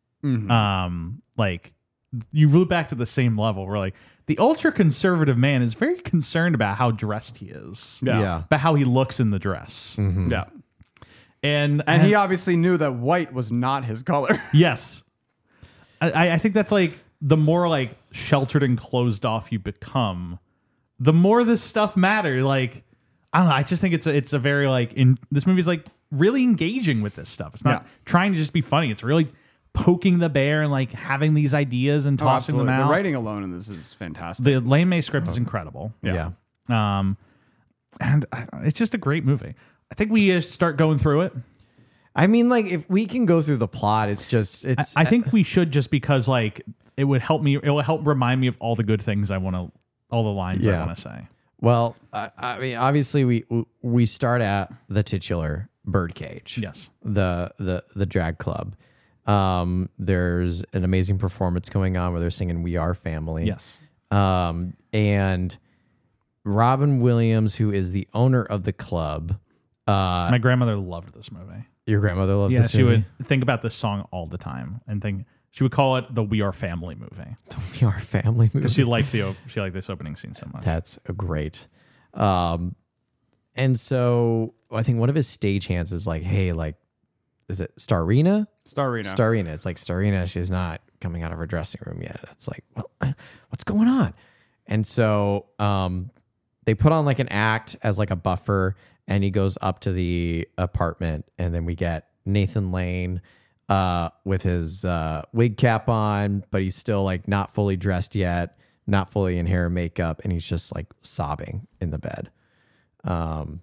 um, like you loop back to the same level where like the ultra conservative man is very concerned about how dressed he is, Yeah. Yeah. about how he looks in the dress, yeah. and And he obviously knew that white was not his color. yes, I, I think that's like the more like sheltered and closed off you become, the more this stuff matters. Like I don't know. I just think it's a, it's a very like in this movie's like really engaging with this stuff. It's not Yeah. trying to just be funny. It's really poking the bear and like having these ideas and Oh, tossing them absolutely. out. The writing alone in this is fantastic. The Lane May script is incredible. Yeah. Um, and I- it's just a great movie. I think we uh, start going through it. I mean, like, if we can go through the plot, it's just, I, it's, I think we should, just because like it would help me. It will help remind me of all the good things I want to, all the lines I Yeah. want to say. well, I, I mean, obviously we, we start at the titular Birdcage. Yes. The, the, the drag club. Um, there's an amazing performance going on where they're singing "We Are Family." Yes. Um, and Robin Williams, who is the owner of the club, uh, My grandmother loved this movie. your grandmother loved Yeah, this she movie? would think about this song all the time and think she would call it the "We Are Family" movie We Are Family movie. because she liked the op- she liked this opening scene so much. That's a great. Um, and so I think one of his stage hands is like, hey, like, is it Starina? Starina. Starina. It's like Starina. She's not coming out of her dressing room yet. It's like, well, what's going on? And so um, they put on like an act as like a buffer, and he goes up to the apartment, and then we get Nathan Lane uh, with his uh, wig cap on, but he's still like not fully dressed yet, not fully in hair and makeup, and he's just like sobbing in the bed. Um,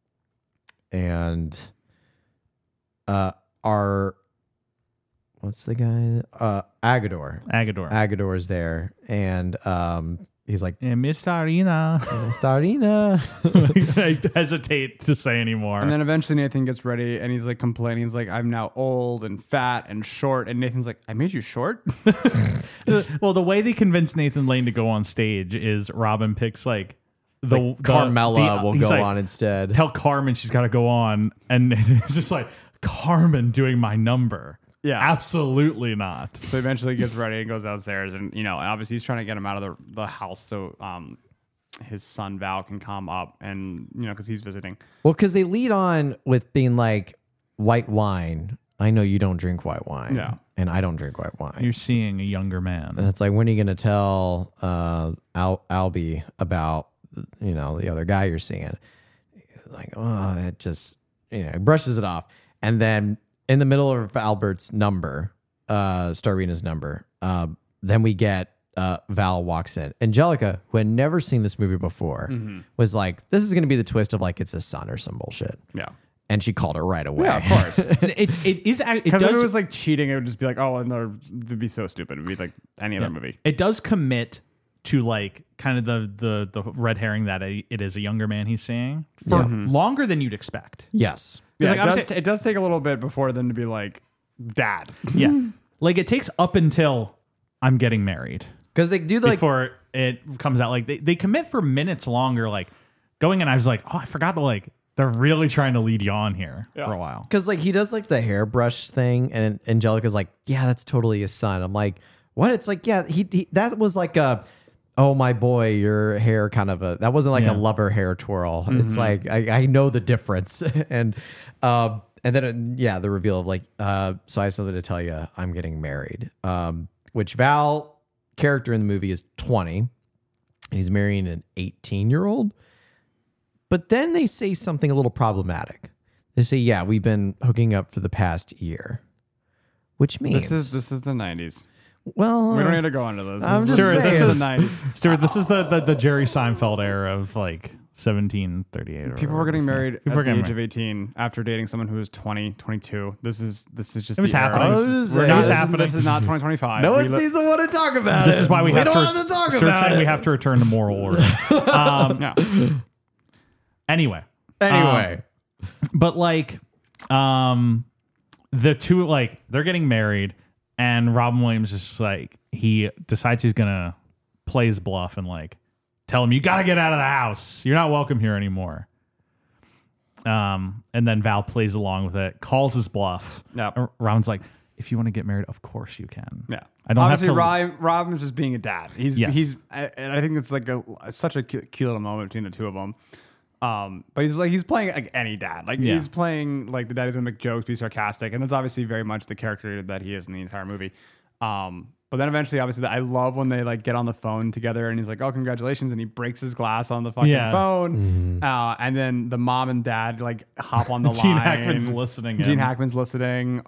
and uh, our what's the guy? Uh, Agador. Agador. Agador's there, and um, he's like, Yeah, Miss Starina. Starina. I hesitate to say anymore. And then eventually Nathan gets ready and he's like complaining. He's like, I'm now old and fat and short. And Nathan's like, I made you short? well, the way they convince Nathan Lane to go on stage is Robin picks like the, Like the- Carmella the- will he's go like, on instead. Tell Carmen she's got to go on, and it's just like Carmen doing my number. Yeah. Absolutely not. So eventually he gets ready and goes downstairs. And, you know, obviously he's trying to get him out of the, the house so um, his son Val can come up and, you know, because he's visiting. Well, because they lead on with being like, white wine. I know you don't drink white wine. Yeah. And I don't drink white wine. You're seeing a younger man. And it's like, when are you going to tell uh, Al- Albie about, you know, the other guy you're seeing? Like, oh, it just, you know, he brushes it off. And then in the middle of Albert's number, uh, Starina's number, uh, then we get uh, Val walks in. Angelica, who had never seen this movie before, was like, this is going to be the twist of like, it's his son or some bullshit. Yeah. And she called it right away. Yeah, of course. it, it is. It Because if does. it was like cheating, it would just be like, oh, no, it'd be so stupid. It'd be like any other movie. It does commit to like kind of the the the red herring that it is a younger man he's seeing for longer than you'd expect. Yes. Yeah, like, it, does, obviously- it does take a little bit before them to be like, dad. Yeah, like it takes up until I'm getting married Because they do like, before it comes out. Like they, they commit for minutes longer. Like going in, I was like, oh, I forgot the like they're really trying to lead you on here for a while. because like he does like the hairbrush thing, and Angelica's like, yeah, that's totally his son. I'm like, what? It's like, yeah, he, he that was like a oh my boy, your hair kind of a that wasn't like Yeah. a lover hair twirl. It's like I, I know the difference. and um and then it, yeah, the reveal of like uh so I have something to tell you. I'm getting married. Um, which Val character in the movie is twenty, and he's marrying an eighteen year old. But then they say something a little problematic. They say, yeah, we've been hooking up for the past year, which means This is this is the nineties. well, We don't uh, need to go into this. I'm this just is, saying. this is the nineties. Stuart, this is the, the the Jerry Seinfeld era of like seventeen thirty-eight. Or People were whatever getting it is. married People at were the getting age of married. eighteen after dating someone who was twenty, twenty-two. This is this is just It was the era. happening. This is- It was we're not- this is- happening. This is not twenty twenty-five. no We one li- seems to want to talk about This it. is why we, have don't to. want to talk Stuart's about saying it. we have to return to moral order. um, Yeah. anyway, Anyway, um, but like, um, the two like they're getting married, and Robin Williams is just like he decides he's gonna play his bluff and like tell him you got to get out of the house. You're not welcome here anymore. Um, and then Val plays along with it, calls his bluff. Yep. Uh, Robin's like, if you want to get married, of course you can. Yeah, I don't Obviously, have to. Rob, Robin's just being a dad. He's Yes. he's, I- and I think it's like a such a cute, cute little moment between the two of them. Um, but he's like he's playing like any dad. Like Yeah. he's playing like the dad who's gonna make jokes, be sarcastic, and that's obviously very much the character that he is in the entire movie. Um, but then eventually, obviously, I love when they like get on the phone together, and he's like, "Oh, congratulations!" and he breaks his glass on the fucking Yeah. phone. Uh, and then the mom and dad like hop on the line. Gene Hackman's listening Gene in. Hackman's listening.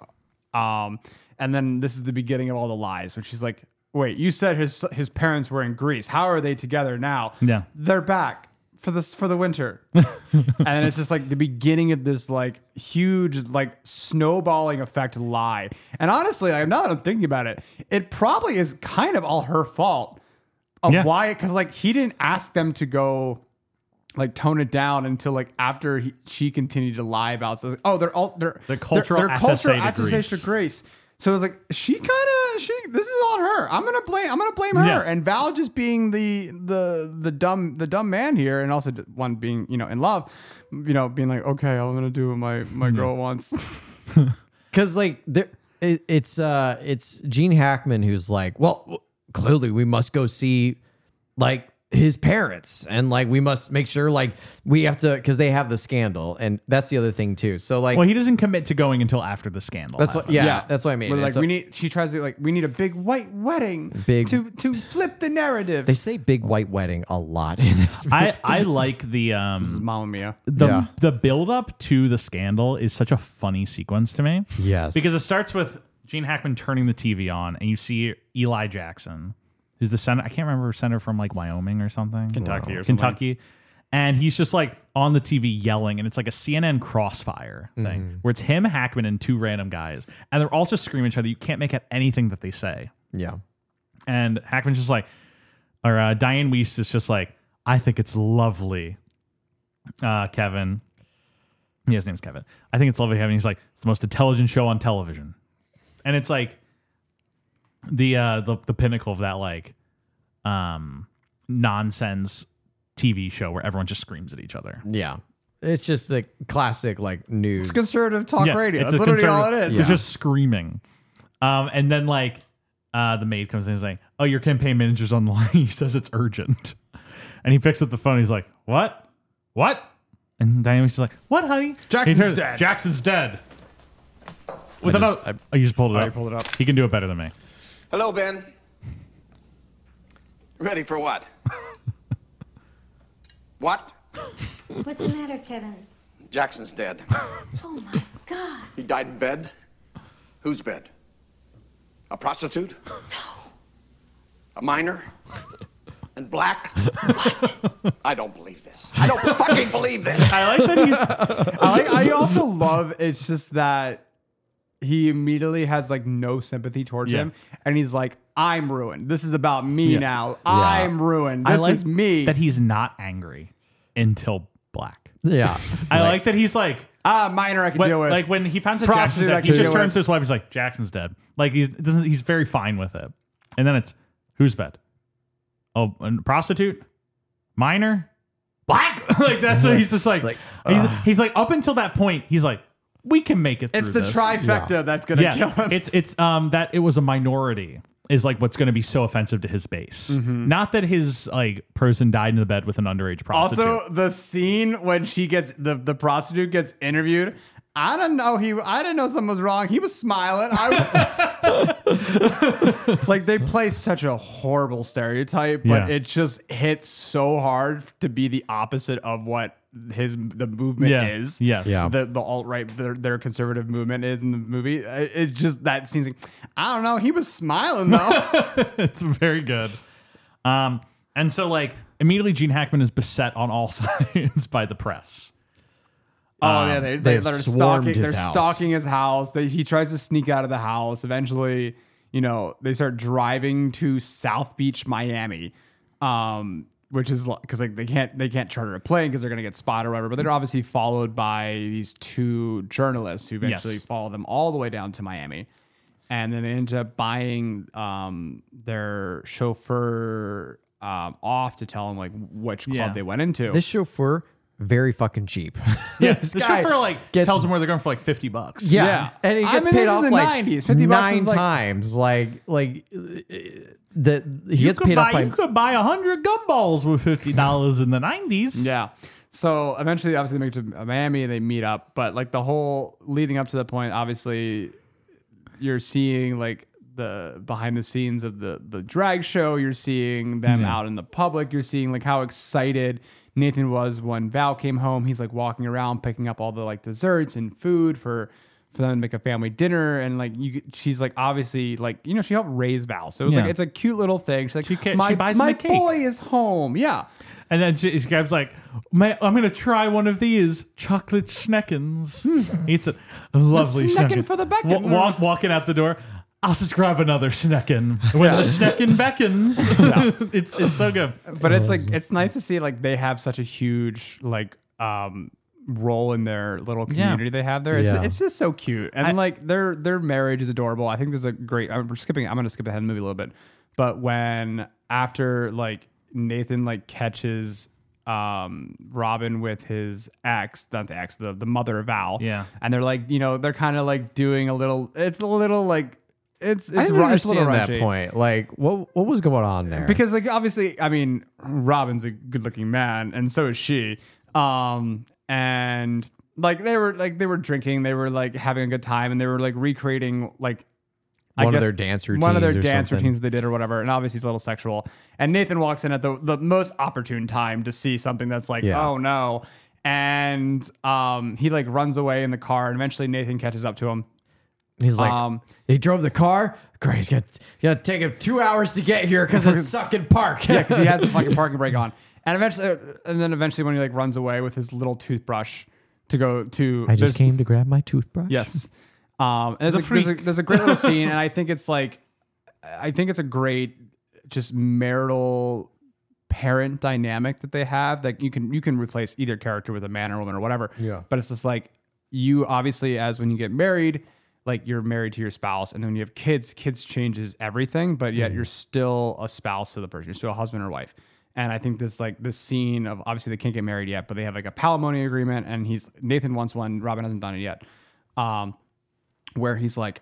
Um, and then this is the beginning of all the lies, which is like, wait, you said his his parents were in Greece. How are they together now? Yeah. They're back for this for the winter. And it's just like the beginning of this like huge like snowballing effect lie. And honestly, like, now that I'm thinking about it, it probably is kind of all her fault of Yeah. why, because like he didn't ask them to go like tone it down until like after he, she continued to lie about so, oh they're all they're The cultural they're, they're cultural attaché to attestation to Greece. So it was like she kind of she this is on her. I'm gonna blame I'm gonna blame her. Yeah. And Val just being the the the dumb the dumb man here, and also one being you know in love, you know being like okay I'm gonna do what my my girl wants. because like there, it, it's uh it's Gene Hackman who's like, well, clearly we must go see like his parents, and like we must make sure like we have to because they have the scandal, and that's the other thing too. So like Well, he doesn't commit to going until after the scandal. that's what happens. yeah, that's what I mean. We're like It's a- we need she tries to like we need a big white wedding Big- to to flip the narrative. they say big white wedding a lot in this movie. I I like the um Mamma Mia. the Yeah. the build up to the scandal is such a funny sequence to me. Yes. Because it starts with Gene Hackman turning the T V on, and you see Eli Jackson, who's the senator. I can't remember senator from like Wyoming or something, Kentucky or something. Kentucky, and he's just like on the T V yelling, and it's like a C N N crossfire thing where it's him, Hackman, and two random guys, and they're all just screaming at each other. You can't make out anything that they say, yeah. and Hackman's just like, or uh, Diane Weiss is just like, I think it's lovely, uh, Kevin. Yeah, his name's Kevin. I think it's lovely, Kevin. He's like, it's the most intelligent show on television. And it's like the uh the, the pinnacle of that like um nonsense T V show where everyone just screams at each other. Yeah. It's just the classic like news. It's conservative talk Yeah, radio. it's That's a literally all it conservative- is. It's just screaming. Um and then like uh the maid comes in and is like, oh, your campaign manager's on the line. He says it's urgent. And he picks up the phone. He's like, what? What? And Diane's like, what, honey? Jackson's He turns- dead. Jackson's dead. With I just- another, oh, you just pulled it I up. pulled it up. He can do it better than me. Hello, Ben. Ready for what? What? What's the matter, Kevin? Jackson's dead. Oh my God. He died in bed. Whose bed? A prostitute? No. A minor? And black? What? I don't believe this. I don't fucking believe this. I like that he's I like. I also love. It's just that he immediately has like no sympathy towards Yeah. him, and he's like, "I'm ruined. This is about me Yeah. now. I'm ruined. This I like is me." that he's not angry until black. Yeah. I like that he's like ah, minor I can when, deal with. like when he finds out Prostitute Jackson's I dead, can he just deal turns with. to his wife. He's like, Jackson's dead. Like he's doesn't he's very fine with it. And then it's whose bed? Oh, a prostitute, minor, black. Like that's what he's just like. Like, he's, he's like up until that point. He's like, we can make it. it's through the this. trifecta that's gonna Yeah, kill him. it's it's um that it was a minority is like what's going to be so offensive to his base. Mhm. Not that his like person died in the bed with an underage prostitute. Also, the scene when she gets the the prostitute gets interviewed. I don't know. He, I didn't know something was wrong. He was smiling. I was, like they play such a horrible stereotype, but Yeah. it just hits so hard to be the opposite of what his the movement Yeah. is. Yes. Yeah. The the alt right their, their conservative movement is in the movie. It- It's just that scene's like, I don't know. He was smiling though. It's very good. Um, and so like immediately Gene Hackman is beset on all sides by the press. Oh Um, yeah, they, they they, have they're swarmed stalking. his They're house. stalking his house. They, he tries to sneak out of the house. Eventually, you know, they start driving to South Beach, Miami, um, which is because like they can't they can't charter a plane because they're gonna get spotted or whatever. But they're obviously followed by these two journalists who eventually Yes. follow them all the way down to Miami, and then they end up buying um, their chauffeur um, off to tell them like which club Yeah. they went into. This chauffeur, very fucking cheap. Yeah, This the guy chauffeur like gets- tells them where they're going for like fifty bucks. Yeah. Yeah. And he I gets mean, paid this is off the like nineties. fifty bucks nine is like- times. Like, like uh, the he You gets could paid buy, off by you could buy a hundred gumballs with fifty dollars in the nineties. Yeah. So eventually, obviously, they make it to Miami and they meet up. But like the whole leading up to that point, obviously, you're seeing like the behind the scenes of the the drag show. You're seeing them Yeah. out in the public. You're seeing like how excited Nathan was when Val came home. He's like walking around picking up all the like desserts and food for for them to make a family dinner. And like you, she's like obviously like you know she helped raise Val, so it was Yeah. like it's a cute little thing. She's like She ca- my she buys him my a cake." boy is home. Yeah. And then she, she grabs like, "Ma- I'm going to try one of these chocolate schneckens. Eats it. A lovely Schnecken schnecken. for the Becken. Wa- walk, walking out the door. I'll just grab another schnecken. When the schnecken beckons. it's it's so good. But it's like it's nice to see like they have such a huge like um role in their little Yeah. community they have there. It's, Yeah. it's just so cute. And I- like their their marriage is adorable. I think there's a great I'm skipping I'm gonna skip ahead in the movie a little bit. But when after like Nathan like catches um Robin with his ex, not the ex, the, the mother of Val. Yeah. And they're like, you know, they're kind of like doing a little it's a little like it's I it's, didn't ru- it's a little understand that runchy. point. Like, what what was going on there? Because like obviously, I mean, Robin's a good-looking man, and so is she. Um, and like they were like they were drinking, they were like having a good time, and they were like recreating like I One of guess their dance one of their routines or dance something. routines they did or whatever. And obviously, it's a little sexual. And Nathan walks in at the the most opportune time to see something that's like, Yeah. oh no. And um, he like runs away in the car, and eventually Nathan catches up to him. He's like, Um, he drove the car. Great, he's gonna, he's gonna take him two hours to get here because it's sucking park. Yeah, because he has the fucking parking brake on. And eventually, and then eventually, when he like runs away with his little toothbrush to go to, I just this- came to grab my toothbrush. Yes. Um, and The there's, a, there's, a, freak. there's a great little scene, and I think it's like, I think it's a great just marital parent dynamic that they have. Like you can you can replace either character with a man or woman or whatever. Yeah. But it's just like you obviously as when you get married, like you're married to your spouse, and then when you have kids, kids changes everything, but yet you're still a spouse to the person. You're still a husband or wife. And I think this like this scene of obviously they can't get married yet, but they have like a palimony agreement, and he's Nathan wants one, Robin hasn't done it yet. Um, where he's like,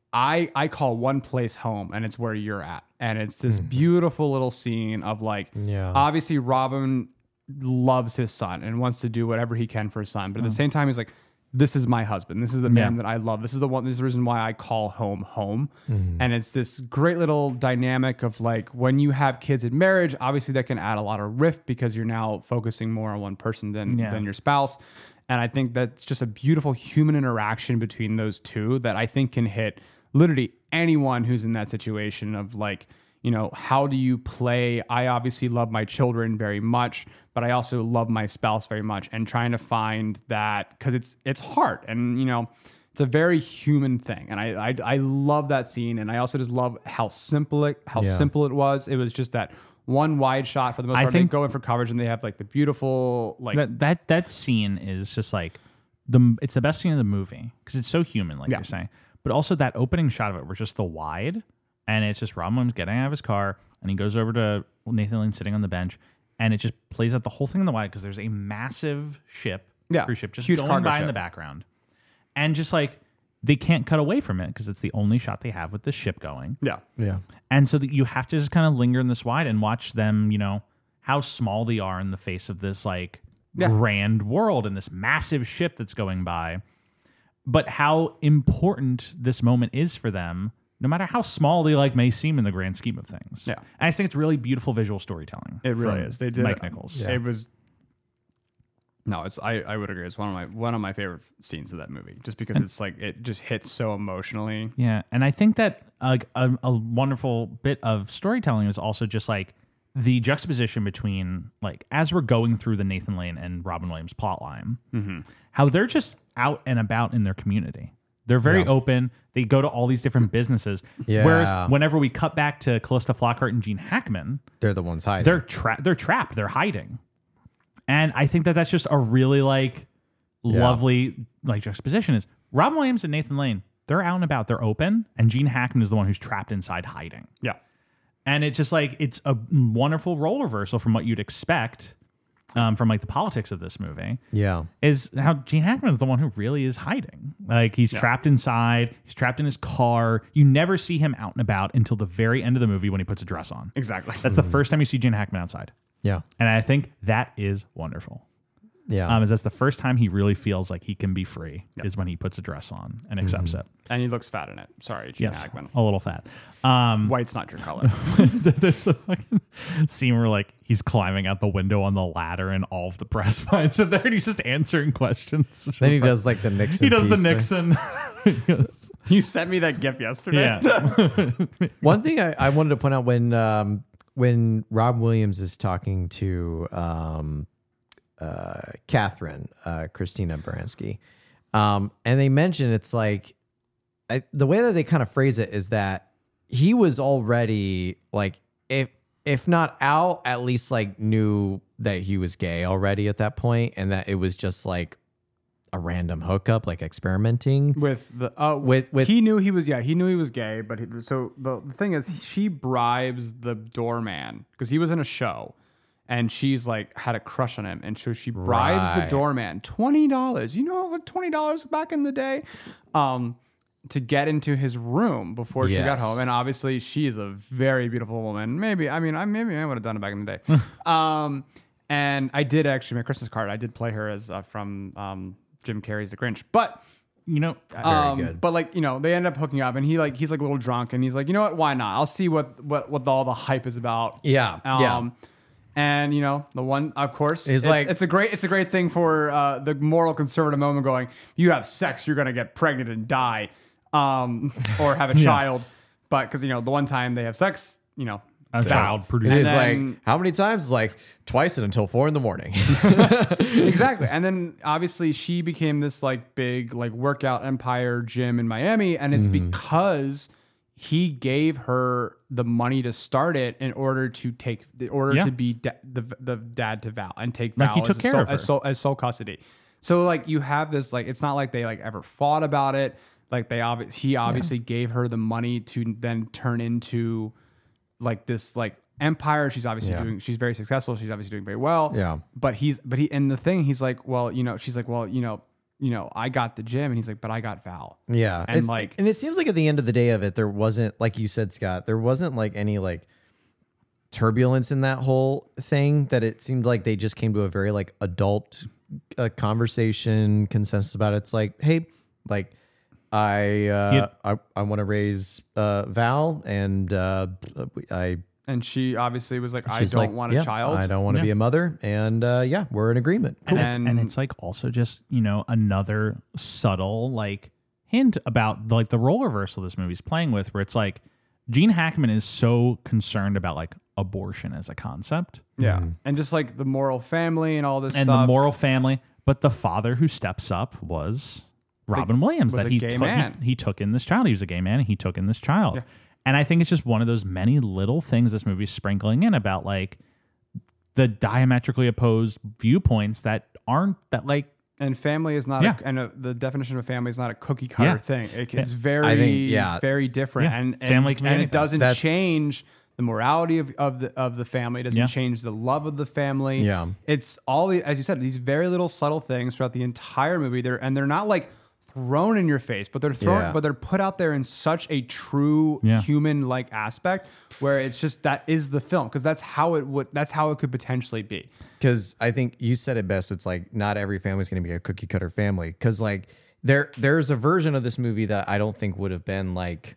I I call one place home, and it's where you're at, and it's this beautiful little scene of like, Yeah. obviously Robin loves his son and wants to do whatever he can for his son, but at the same time he's like, this is my husband, this is the man Yeah. that I love, this is the one, this is the reason why I call home home, and it's this great little dynamic of like when you have kids in marriage, obviously that can add a lot of rift because you're now focusing more on one person than Yeah. than your spouse. And I think that's just a beautiful human interaction between those two that I think can hit literally anyone who's in that situation of like, you know, how do you play? I obviously love my children very much, but I also love my spouse very much, and trying to find that because it's it's hard, and you know, it's a very human thing. And I I, I love that scene, and I also just love how simple it how Yeah. simple it was. It was just that one wide shot for the most I part. think- they go in for coverage, and they have like the beautiful like That that that scene is just like the it's the best scene of the movie because it's so human, like Yeah. you're saying. But also that opening shot of it was just the wide, and it's just Robin Williams getting out of his car, and he goes over to Nathan Lane sitting on the bench, and it just plays out the whole thing in the wide because there's a massive ship, Yeah, cruise ship, just huge going cargo by in ship. the background, and just like they can't cut away from it because it's the only shot they have with the ship going. Yeah. Yeah. And so that you have to just kind of linger in this wide and watch them, you know, how small they are in the face of this like Yeah. grand world and this massive ship that's going by. But how important this moment is for them, no matter how small they like may seem in the grand scheme of things. Yeah. And I just think it's really beautiful visual storytelling. It really from is. They did Mike it. Nichols. It was no, it's I, I would agree. It's one of my one of my favorite scenes of that movie, just because it's like it just hits so emotionally. Yeah, and I think that like a, a wonderful bit of storytelling is also just like the juxtaposition between like as we're going through the Nathan Lane and Robin Williams plot line, Mm-hmm. how they're just out and about in their community. They're very Yeah. open. They go to all these different businesses. Yeah. Whereas whenever we cut back to Callista Flockhart and Gene Hackman, They're the ones hiding. they're tra- they're trapped. They're hiding. And I think that that's just a really like Yeah. lovely like juxtaposition is Robin Williams and Nathan Lane. They're out and about. They're open, and Gene Hackman is the one who's trapped inside hiding. Yeah. And it's just like it's a wonderful role reversal from what you'd expect um, from like the politics of this movie. Yeah. Is how Gene Hackman is the one who really is hiding. Like he's Yeah. trapped inside. He's trapped in his car. You never see him out and about until the very end of the movie when he puts a dress on. Exactly. That's the first time you see Gene Hackman outside. Yeah. And I think that is wonderful. Yeah. Um, is that's the first time he really feels like he can be free is when he puts a dress on and accepts it. And he looks fat in it. Sorry, Gene Yes, Hackman. a little fat. Um, White's not your color. There's the fucking scene where like he's climbing out the window on the ladder and all of the press finds him there and he's just answering questions. Then he does like the Nixon. He does the piece thing. Nixon. He goes, You sent me that gif yesterday. yeah. One thing I, I wanted to point out when um, when Rob Williams is talking to um, uh, Catherine, uh, Christina Baranski, um, and they mention it's like I, the way that they kind of phrase it is that he was already like if if not out, at least like knew that he was gay already at that point, and that it was just like a random hookup, like experimenting With the uh, with with he knew he was yeah he knew he was gay, but he, so the, the thing is she bribes the doorman because he was in a show, and she's like had a crush on him, and so she bribes Right. the doorman twenty dollars. You know what twenty dollars back in the day, um, to get into his room before she got Yes. home, and obviously she is a very beautiful woman. Maybe I mean I maybe I would have done it back in the day, um, and I did actually my Christmas card I did play her as uh, from um. Jim Carrey's The Grinch, but You know, um, good. But like you know, they end up hooking up, and he like he's like a little drunk, and he's like, you know what? Why not? I'll see what what what all the hype is about. Yeah, yeah. Um, and you know, the one, of course, He's it's, like- it's a great it's a great thing for uh, the moral conservative moment. Going, you have sex, you're gonna get pregnant and die, um, or have a child. But because you know, the one time they have sex, you know. a child It produced. is then- like how many times? Like twice and until four in the morning. Exactly. And then obviously she became this like big like workout empire gym in Miami, and it's Mm-hmm. because he gave her the money to start it in order to take in order Yeah. to be da- the the dad to Val and take Like, Val he as, took a care sole, of her. as, sole, as sole custody. So like you have this like it's not like they like ever fought about it. Like they obvi- he obviously gave her the money to then turn into like this like empire. She's obviously Yeah. doing she's very successful. She's obviously doing very well. Yeah. But he's but he and the thing he's like, well, you know, she's like, well, you know, you know, I got the gym, and he's like, but I got Val. Yeah. And It's- like and it seems like at the end of the day of it, there wasn't, like you said, Scott, there wasn't like any like turbulence in that whole thing, that it seemed like they just came to a very like adult uh, conversation consensus about it. It's like, hey, like I uh Yeah. I, I want to raise uh Val, and uh I and she obviously was like, I she's don't like, want a yeah, child. I don't want to Yeah. be a mother, and uh yeah, we're in agreement. And, Cool. it's, And- and it's like also just, you know, another subtle like hint about like the role reversal this movie's playing with, where it's like Gene Hackman is so concerned about like abortion as a concept Yeah. And just like the moral family and all this and stuff. the moral family, but the father who steps up was Robin Williams. was That a he gay took, man. He, he took in this child. He was a gay man, and he took in this child. Yeah. And I think it's just one of those many little things this movie's sprinkling in about like the diametrically opposed viewpoints that aren't that like And family is not, Yeah. a, and a, the definition of family is not a cookie cutter Yeah. thing. It, Yeah. it's very, I think, yeah. very different. Yeah. And, and Family can be and it anything. doesn't That's- change the morality of, of the of the family. It doesn't Yeah. change the love of the family. Yeah. It's all the, as you said, these very little subtle things throughout the entire movie. They're and they're not like thrown in your face, but they're thrown, Yeah. but they're put out there in such a true Yeah. human like aspect where it's just that is the film because that's how it would that's how it could potentially be. Because I think you said it best. It's like not every family is going to be a cookie cutter family. Because like there there's a version of this movie that I don't think would have been like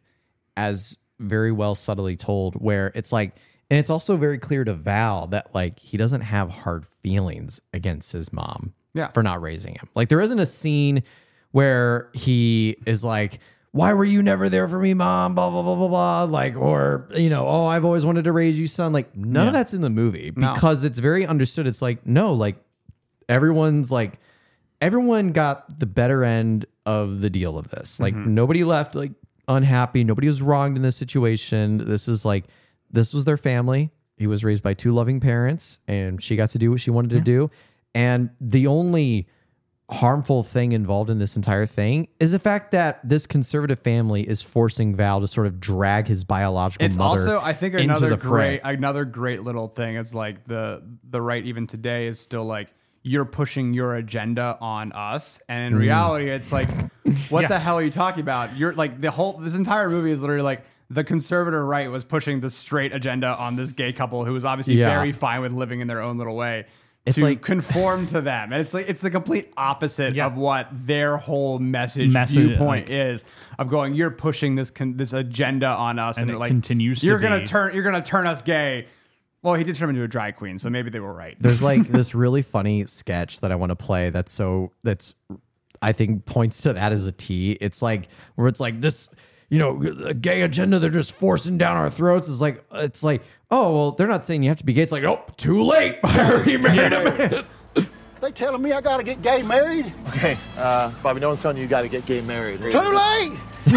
as very well subtly told, where it's like, and it's also very clear to Val that like he doesn't have hard feelings against his mom Yeah. for not raising him. Like there isn't a scene where he is like, why were you never there for me, mom? Blah, blah, blah, blah, blah. Like, or, you know, oh, I've always wanted to raise you, son. Like, none Yeah. of that's in the movie No. because it's very understood. It's like, no, like, everyone's like, everyone got the better end of the deal of this. Like, nobody left, like, unhappy. Nobody was wronged in this situation. This is like, this was their family. He was raised by two loving parents, and she got to do what she wanted to do. And the only harmful thing involved in this entire thing is the fact that this conservative family is forcing Val to sort of drag his biological It's mother also, I think, into another the great, fray. another great little thing is like the the right even today is still like you're pushing your agenda on us, and in Mm. reality, it's like, what Yeah. the hell are you talking about? You're like the whole this entire movie is literally like the conservative right was pushing the straight agenda on this gay couple who was obviously Yeah. very fine with living in their own little way. It's to like- conform to them, and it's like it's the complete opposite Yeah. of what their whole message, Message, viewpoint like- is of going. You're pushing this con- this agenda on us, and, And they're it like continues to You're gonna be. turn. You're gonna turn us gay. Well, he did turn him into a drag queen, so maybe they were right. There's like this really funny sketch that I want to play that's so that's I think points to that as a T. It's like where it's like this, you know, a gay agenda they're just forcing down our throats. It's like it's like, oh well, they're not saying you have to be gay. It's like, oh, too late. I already married a man. They telling me I gotta get gay married? Okay, uh, Bobby, no one's telling you you got to get gay married. Too late!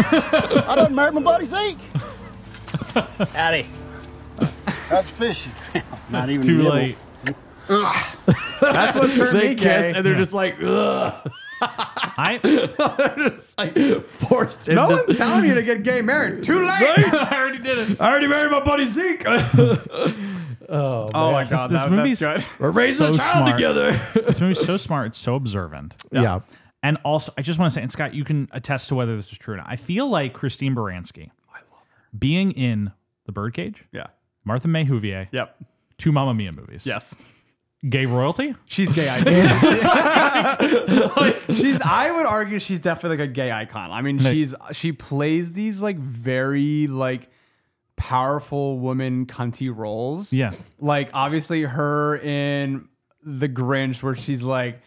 I done married my buddy Zeke. Howdy. That's fishy. Not even Too nibble. late. Ugh. That's what turned They me kiss gay. and they're just like, ugh. I They're just like forced. No into- one's telling you to get gay married. Too late. I already did it. I already married my buddy Zeke. Oh my god, This that, movie's that's good. We're raising so a child smart. together. This movie's so smart. It's so observant. Yeah. And also, I just want to say, and Scott, you can attest to whether this is true or not. I feel like Christine Baranski, I love her, being in The Birdcage, Yeah. Martha May Whovier, Yep. two Mamma Mia movies. Yes. Gay royalty? She's gay icon. she's I would argue she's definitely like a gay icon. I mean, she's she plays these like very like powerful woman cunty roles. Yeah. Like obviously her in The Grinch where she's like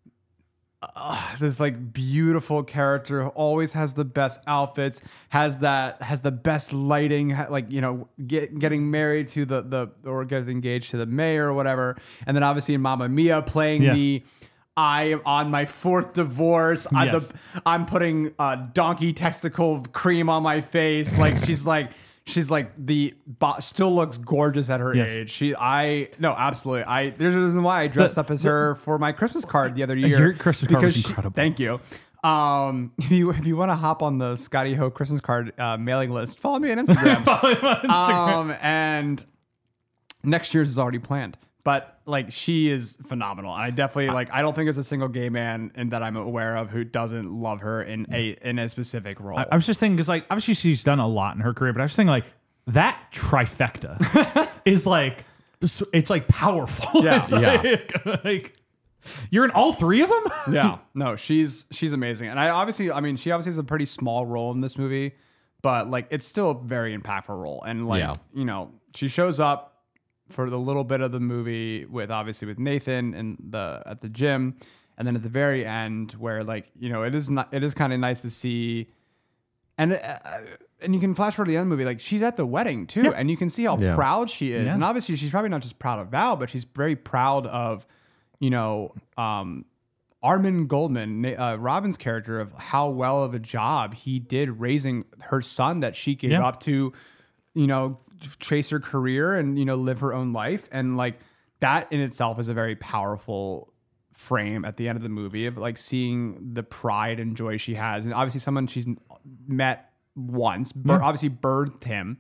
uh, this like beautiful character who always has the best outfits, has that has the best lighting, ha- like you know, get, getting married to the the or gets engaged to the mayor or whatever, and then obviously in Mamma Mia playing Yeah. the I am on my fourth divorce. I, Yes. the, I'm putting uh, donkey testicle cream on my face. Like she's like. She's like the bo- still looks gorgeous at her Yes. age. She, I no, absolutely. I there's a reason why I dressed The- up as the- her for my Christmas card the other year. Your Christmas card was because she- incredible. thank you. Um, if you if you want to hop on the Scotty Ho Christmas card uh, mailing list, follow me on Instagram. Follow him on Instagram. Um, and next year's is already planned. But like she is phenomenal. I definitely like. I don't think there's a single gay man and that I'm aware of who doesn't love her in a in a specific role. I, I was just thinking, because like, obviously she's done a lot in her career, but I was thinking like, that trifecta is like, it's like powerful. Yeah. It's like, like, you're in all three of them? Yeah, no, she's she's amazing, and I obviously, I mean, she obviously has a pretty small role in this movie, but like it's still a very impactful role, and like Yeah. you know, she shows up for the little bit of the movie with obviously with Nathan and the at the gym, and then at the very end where like you know it is not it is kind of nice to see, and uh, and you can flash forward to the end of the movie like she's at the wedding too, Yeah. and you can see how Yeah. proud she is, Yeah. and obviously she's probably not just proud of Val, but she's very proud of. You know, um, Armin Goldman, Na- uh, Robin's character, of how well of a job he did raising her son that she gave Yeah. up to, you know, trace her career and, you know, live her own life. And like that in itself is a very powerful frame at the end of the movie of like seeing the pride and joy she has. And obviously someone she's met once, bir- obviously birthed him.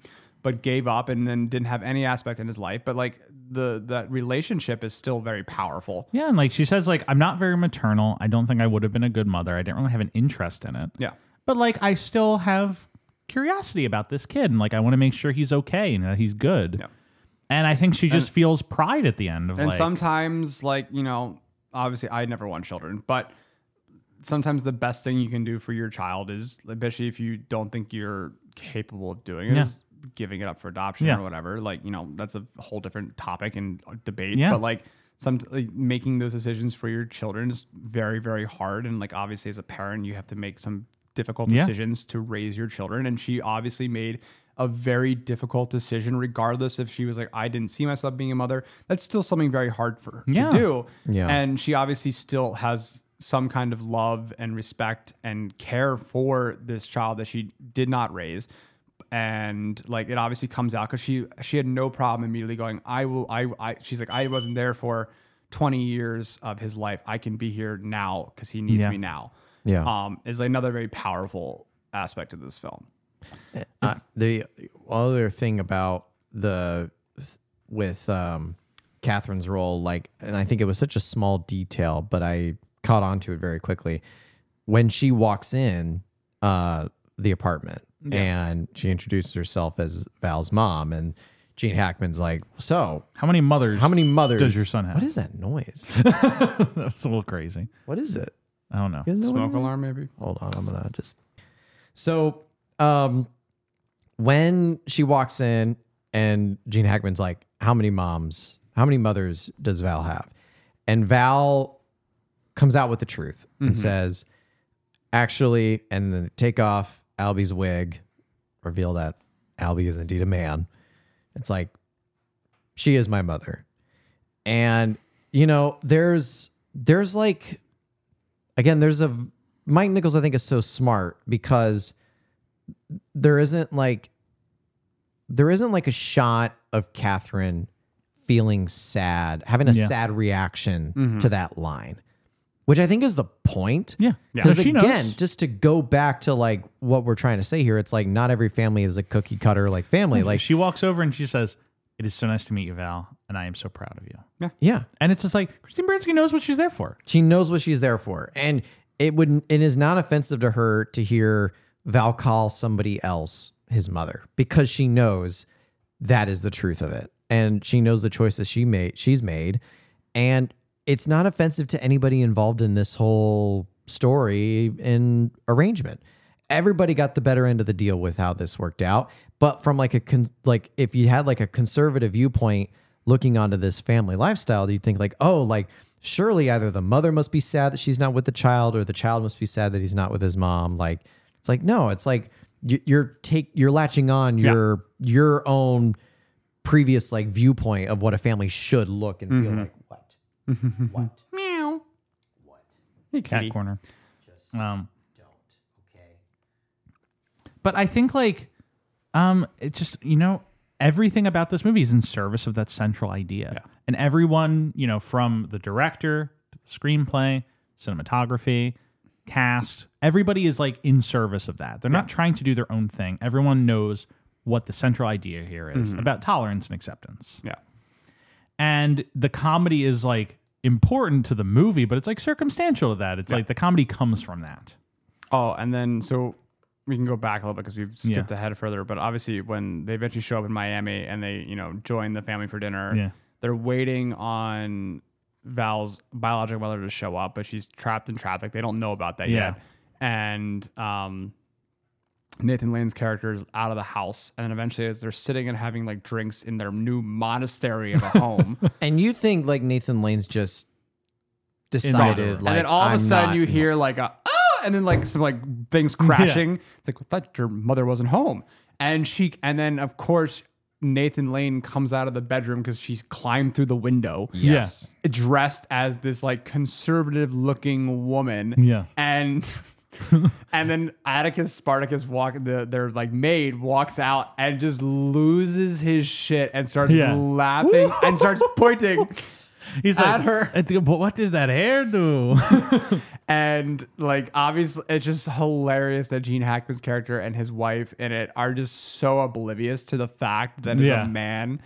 but gave up and then didn't have any aspect in his life. But like the that relationship is still very powerful. Yeah, and like she says, like, I'm not very maternal. I don't think I would have been a good mother. I didn't really have an interest in it. Yeah. But like I still have curiosity about this kid, and like I want to make sure he's okay and that he's good. Yeah. And I think she just And- feels pride at the end of And like sometimes, like, you know, obviously I never want children, but sometimes the best thing you can do for your child is, especially if you don't think you're capable of doing it, Yeah. is giving it up for adoption Yeah. or whatever. Like, you know, that's a whole different topic and debate. Yeah. But like, some like, making those decisions for your children is very, very hard. And like, obviously, as a parent, you have to make some difficult Yeah. decisions to raise your children. And she obviously made a very difficult decision, regardless if she was like, I didn't see myself being a mother. That's still something very hard for her Yeah. to do. Yeah. And she obviously still has some kind of love and respect and care for this child that she did not raise. And like, it obviously comes out because she, she had no problem immediately going, I will, I, I, she's like, I wasn't there for twenty years of his life. I can be here now because he needs Yeah. me now. Yeah. Um, is another very powerful aspect of this film. Uh, the other thing about the with um, Catherine's role, like, and I think it was such a small detail, but I caught on to it very quickly when she walks in uh, the apartment and she introduces herself as Val's mom, and Gene Hackman's like, "So, how many mothers? How many mothers does your son have?" What is that noise? That was a little crazy. What is it? I don't know. You guys know what Smoke it is? alarm, maybe. Hold on, I'm gonna just. So, um, when she walks in and Gene Hackman's like, "How many moms? How many mothers does Val have?" And Val comes out with the truth and Mhm. says, "Actually," and then take off Albie's wig, reveal that Albie is indeed a man. It's like, she is my mother, and you know, there's there's like. Again, there's a Mike Nichols, I think, is so smart because there isn't like there isn't like a shot of Catherine feeling sad, having a Yeah. sad reaction Mhm. to that line, which I think is the point. Yeah. Because Yeah. She again, knows. just to go back to like what we're trying to say here, it's like not every family is a cookie cutter like family. Like she walks over and she says, "It is so nice to meet you, Val, and I am so proud of you." Yeah. Yeah. And it's just like Christine Baranski knows what she's there for. She knows what she's there for. And it would it is not offensive to her to hear Val call somebody else his mother because she knows that is the truth of it. And she knows the choices she made she's made. And it's not offensive to anybody involved in this whole story and arrangement. Everybody got the better end of the deal with how this worked out. But from like a con- like if you had like a conservative viewpoint looking onto this family lifestyle, you'd think like, oh, like surely either the mother must be sad that she's not with the child, or the child must be sad that he's not with his mom. Like it's like no, it's like you, you're take you're latching on Yeah. your your own previous like viewpoint of what a family should look and feel Mhm. like. What? What? Meow. What? Hey, Cat kitty. corner. Um, But I think like, um, it just you know everything about this movie is in service of that central idea, and everyone you know from the director to the screenplay, cinematography, cast, everybody is like in service of that. They're not trying to do their own thing. Everyone knows what the central idea here is Mhm. about tolerance and acceptance. Yeah, and the comedy is like important to the movie, but it's like circumstantial to that. It's like the comedy comes from that. Oh, and then so we can go back a little bit because we've skipped Yeah. ahead further. But obviously, when they eventually show up in Miami and they, you know, join the family for dinner, Yeah. they're waiting on Val's biological mother to show up, but she's trapped in traffic. They don't know about that Yeah. yet. And um, Nathan Lane's character is out of the house, and then eventually, as they're sitting and having like drinks in their new monastery of a home, And you think like Nathan Lane's just decided, like, and then all of a I'm sudden not- you hear like a oh, and then like some like things crashing. It's like, I thought your mother wasn't home, and she, and then of course Nathan Lane comes out of the bedroom because she's climbed through the window. Yes. dressed as this like conservative looking woman. Yeah. and. And then Atticus Spartacus walk the their like maid walks out and just loses his shit and starts Yeah. laughing and starts pointing. He's at like, her. "It's- But what does that hair do? And like obviously it's just hilarious that Gene Hackman's character and his wife in it are just so oblivious to the fact that he's Yeah. a man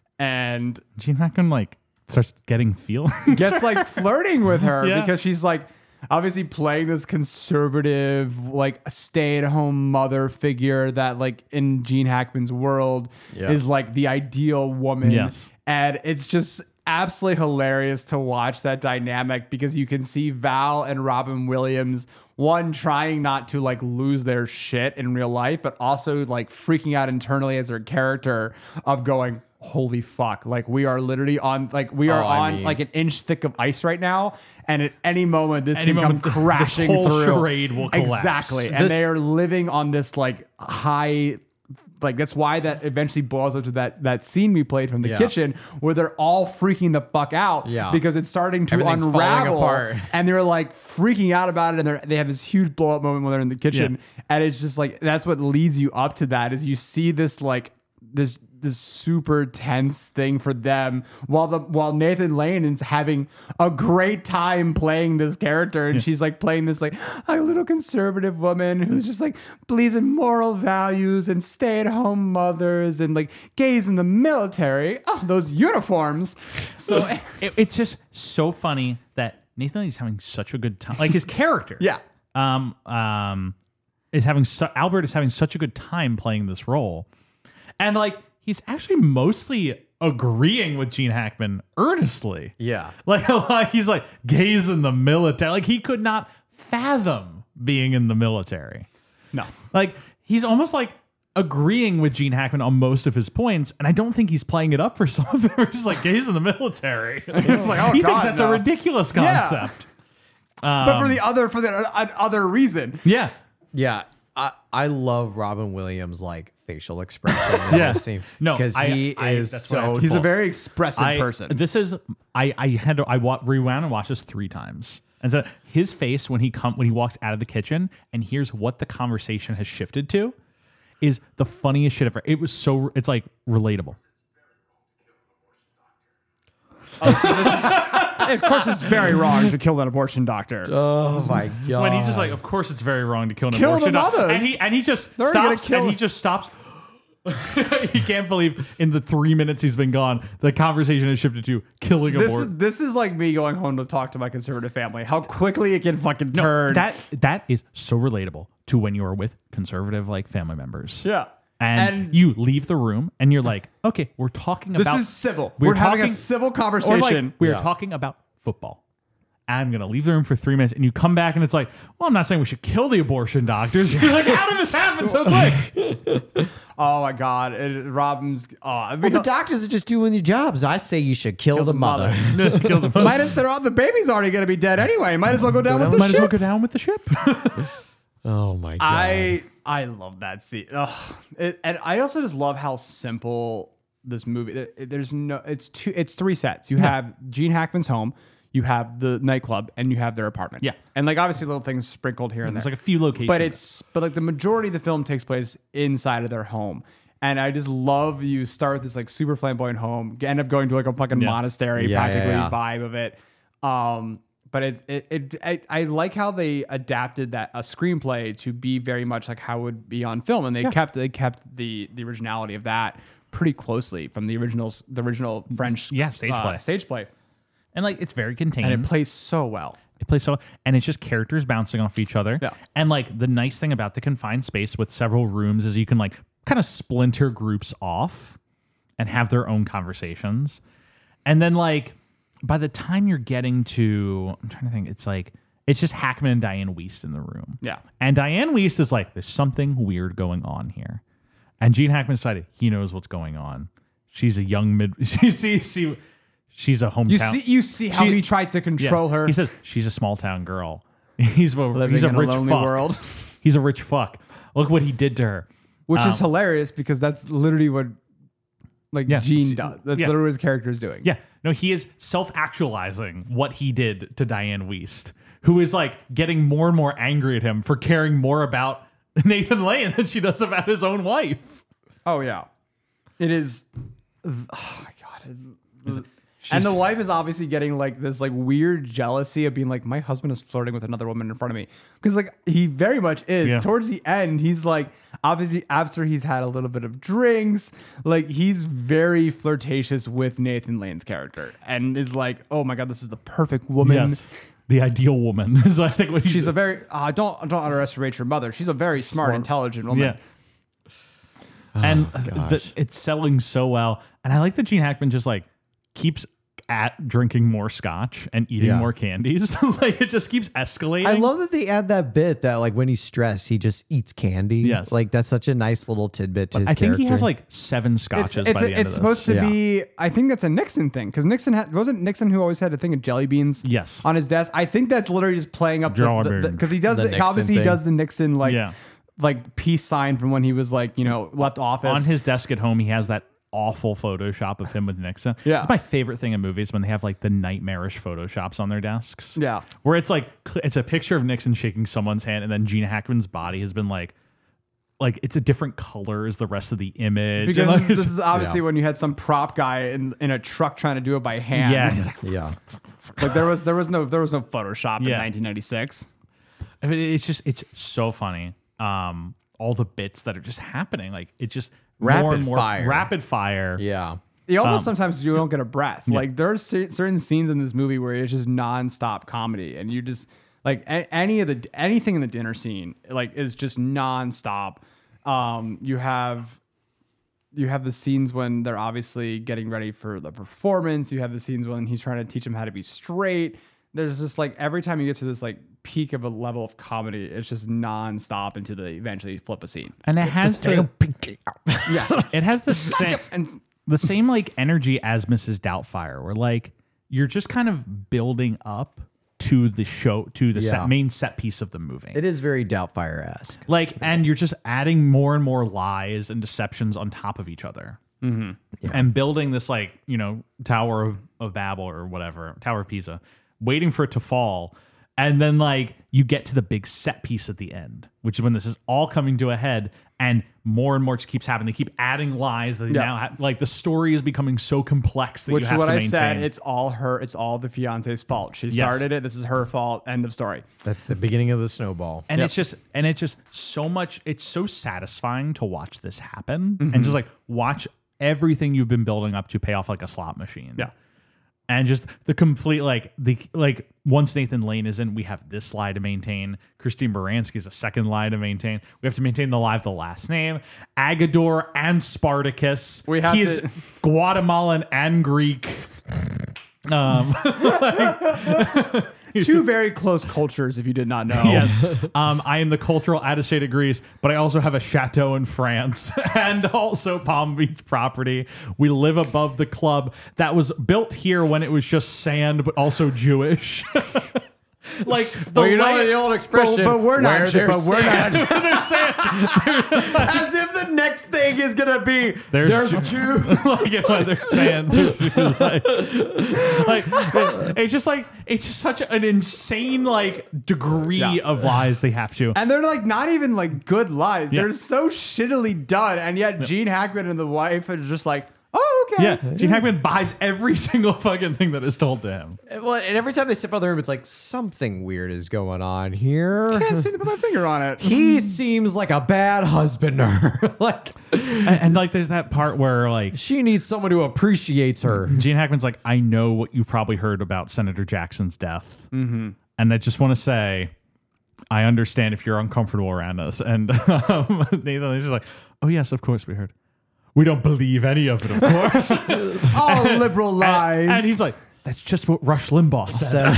and Gene Hackman like starts getting feelings. gets like flirting with her Yeah. because she's like obviously playing this conservative like stay-at-home mother figure that like in Gene Hackman's world Yeah. is like the ideal woman. Yes. And it's just absolutely hilarious to watch that dynamic because you can see Val and Robin Williams, one trying not to like lose their shit in real life, but also like freaking out internally as their character of going, holy fuck. Like we are literally on, like we are Oh, I on mean- like an inch thick of ice right now. And at any moment, this Any can moment, come the- crashing the whole through. charade will collapse. Exactly. And This- they are living on this like high, like that's why that eventually boils up to that that scene we played from the Yeah. kitchen where they're all freaking the fuck out Yeah. because it's starting to Everything's falling unravel apart. and they're like freaking out about it and they they have this huge blow up moment when they're in the kitchen and it's just like that's what leads you up to that is you see this like this this super tense thing for them while the while Nathan Lane is having a great time playing this character and she's like playing this like a little conservative woman who's just like believes in moral values and stay-at-home mothers and like gays in the military. Oh, those uniforms. So it, it's just so funny that Nathan Lane's having such a good time. Like his character. yeah. Um, um, is having su- Albert is having such a good time playing this role, and like he's actually mostly agreeing with Gene Hackman earnestly. Yeah. Like, like he's like gays in the military. Like he could not fathom being in the military. No. Like he's almost like agreeing with Gene Hackman on most of his points, and I don't think he's playing it up for some of it. He's like gays in the military. It's like, oh, he God, thinks that's no. a ridiculous Yeah. concept. But for the other for the uh, other reason. Yeah. Yeah. I, I love Robin Williams like facial expression in Yeah. this scene. No, because I- he I- is that's what I have so to He's a pull. very expressive I- person. This is I I had to I wa- rewound and watched this three times. And so his face when he come when he walks out of the kitchen and hears what the conversation has shifted to is the funniest shit ever. It was so it's like relatable. Of course, it's very wrong to kill an abortion doctor. Oh my god. When he's just like, of course it's very wrong to kill an Kill abortion the doctor. mothers. And he and he just They're already gonna stops kill and he them. just stops. He can't believe in the three minutes he's been gone, the conversation has shifted to killing This abortion. is this is like me going home to talk to my conservative family. How quickly it can fucking No, turn. that that is so relatable to when you are with conservative like family members. yeah. And, And- you leave the room and you're like, okay, we're talking This about is civil. We're, having a civil or conversation. like we're Yeah. talking about football. I'm gonna leave the room for three minutes, and you come back, and it's like, well, I'm not saying we should kill the abortion doctors. You're like, how did this happen so quick? Oh my god, it, Robin's. Oh, I well, mean, the doctors are just doing their jobs. I say you should kill, the, mothers. Kill the might as they're all, the baby's already going to be dead anyway. Might as well go down with the Might as ship. well go down with the ship. Oh my god. I I love that scene. Ugh. It, and I also just love how simple this movie. it- it- There's no. It's two. It's three sets. You have Gene Hackman's home. You have the nightclub, and you have their apartment. Yeah. and like obviously little things sprinkled here and There's there. like a few locations. but it's but like the majority of the film takes place inside of their home. And I just love you start with this like super flamboyant home, end up going to like a fucking Yeah. monastery, Yeah, practically yeah, yeah. vibe of it. Um, but it, it, it I, I like how they adapted that a screenplay to be very much like how it would be on film, and they kept they kept the the originality of that pretty closely from the originals, the original French Yeah, stage uh, play. stage play, and like it's very contained. and it plays so well. It plays so, and it's just characters bouncing off each other. Yeah. And like the nice thing about the confined space with several rooms is you can like kind of splinter groups off and have their own conversations. And then like by the time you're getting to, I'm trying to think, it's like it's just Hackman and Diane Wiest in the room. Yeah. And Diane Wiest is like, there's something weird going on here. And Gene Hackman decided he knows what's going on. She's a young mid. She see see. She's a hometown. You see, you see how She- he tries to control Yeah. her. He says she's a small town girl. He's a, Living he's a in a rich lonely fuck. world. He's a rich fuck. Look what he did to her. which Um, is hilarious because that's literally what like Yeah. Gene does. That's Yeah. literally what his character is doing. Yeah, no, he is self-actualizing what he did to Diane Wiest, who is like getting more and more angry at him for caring more about Nathan Lane than she does about his own wife. Oh yeah, it is. Oh my god. It- And the wife is obviously getting like this like weird jealousy of being like, my husband is flirting with another woman in front of me. Because like he very much is. Yeah. Towards the end, he's like, obviously after he's had a little bit of drinks, like he's very flirtatious with Nathan Lane's character and is like, oh my God, this is the perfect woman. Yes. The ideal woman is, I think, what he She's a very, uh, don't, don't underestimate your mother. She's a very smart, Smart. intelligent woman. Yeah. And Oh, th- th- it's selling so well. And I like that Gene Hackman just like keeps at drinking more scotch and eating Yeah. more candies. Like it just keeps escalating. I love that they add that bit that like when he's stressed, he just eats candy. Yes. Like that's such a nice little tidbit to his I think character. he has like seven scotches It's, it's, by the end it's of supposed this. to be, I think that's a Nixon thing. Because Nixon had, wasn't Nixon who always had a thing of jelly beans Yes. on his desk? I think that's literally just playing up Jelly the, beans. because he does, The the, Nixon obviously he thing. does the Nixon like, Yeah. like peace sign from when he was like, you know, left office. On his desk at home, he has that awful Photoshop of him with Nixon. Yeah. It's my favorite thing in movies when they have like the nightmarish Photoshops on their desks. Yeah. Where it's like, cl- it's a picture of Nixon shaking someone's hand and then Gene Hackman's body has been like, like it's a different color as the rest of the image. Because And, like, this, this it's- is obviously Yeah. when you had some prop guy in, in a truck trying to do it by hand. Yeah. yeah. Like there was there was no there was no Photoshop in Yeah. nineteen ninety-six. I mean, it's just, it's so funny. Um, all the bits that are just happening. Like it just more Rapid and more fire. rapid fire. Yeah. You almost Um, sometimes you don't get a breath. Like there's cer- certain scenes in this movie where it's just nonstop comedy, and you just like a- any of the anything in the dinner scene like is just nonstop. Um, you have you have the scenes when they're obviously getting ready for the performance. You have the scenes when he's trying to teach them how to be straight. There's just like every time you get to this like peak of a level of comedy, it's just nonstop until they eventually flip a scene. And it has the, Yeah, it has the same, and the same like energy as Missus Doubtfire, where like you're just kind of building up to the show, to the Yeah. set, main set piece of the movie. It is very Doubtfire-esque. Like, and you're just adding more and more lies and deceptions on top of each other. Mm-hmm. Yeah. And building this like, you know, Tower of, of Babel or whatever, Tower of Pisa, waiting for it to fall. And then like you get to the big set piece at the end, which is when this is all coming to a head and more and more just keeps happening. They keep adding lies that they Yeah. now have, like the story is becoming so complex that Which you is have what to I maintain. said. It's all her. It's all the fiance's fault. She Yes. started it. This is her fault. End of story. That's the beginning of the snowball. And Yep. it's just, and it's just so much, it's so satisfying to watch this happen Mhm. and just like watch everything you've been building up to pay off like a slot machine. Yeah. And just the complete, like, the, like, once Nathan Lane is in, we have this lie to maintain. Christine Baranski's a second lie to maintain. We have to maintain the lie of the last name. Agador and Spartacus. We have he is to- Guatemalan and Greek. Um, Two very close cultures, if you did not know. Yes. Um, I am the cultural attaché to Greece, but I also have a chateau in France and also Palm Beach property. We live above the club that was built here when it was just sand, but also Jewish. Like the Well, you know light- the old expression. But, but we're not. where Ju- there's But we're sand. not. There's sand. As if the next thing is gonna be There's there's, Jew- Jews. like if there's sand. like, like, it- it's just like it's just such an insane like degree Yeah. of lies they have to. And they're like not even like good lies. Yeah. They're so shittily done. And yet Gene Hackman and the wife are just like, oh, okay. Yeah, Gene Hackman buys every single fucking thing that is told to him. Well, and every time they step out of the room, it's like something weird is going on here. Can't seem to put my finger on it. He seems like a bad husband to her. Like And, and like, there's that part where like she needs someone who appreciates her. Gene Hackman's like, I know what you've probably heard about Senator Jackson's death, Mm-hmm. and I just want to say, I understand if you're uncomfortable around us. And um, Nathan is just like, oh yes, of course we heard. We don't believe any of it, of course. All liberal lies. And, and he's like, that's just what Rush Limbaugh said.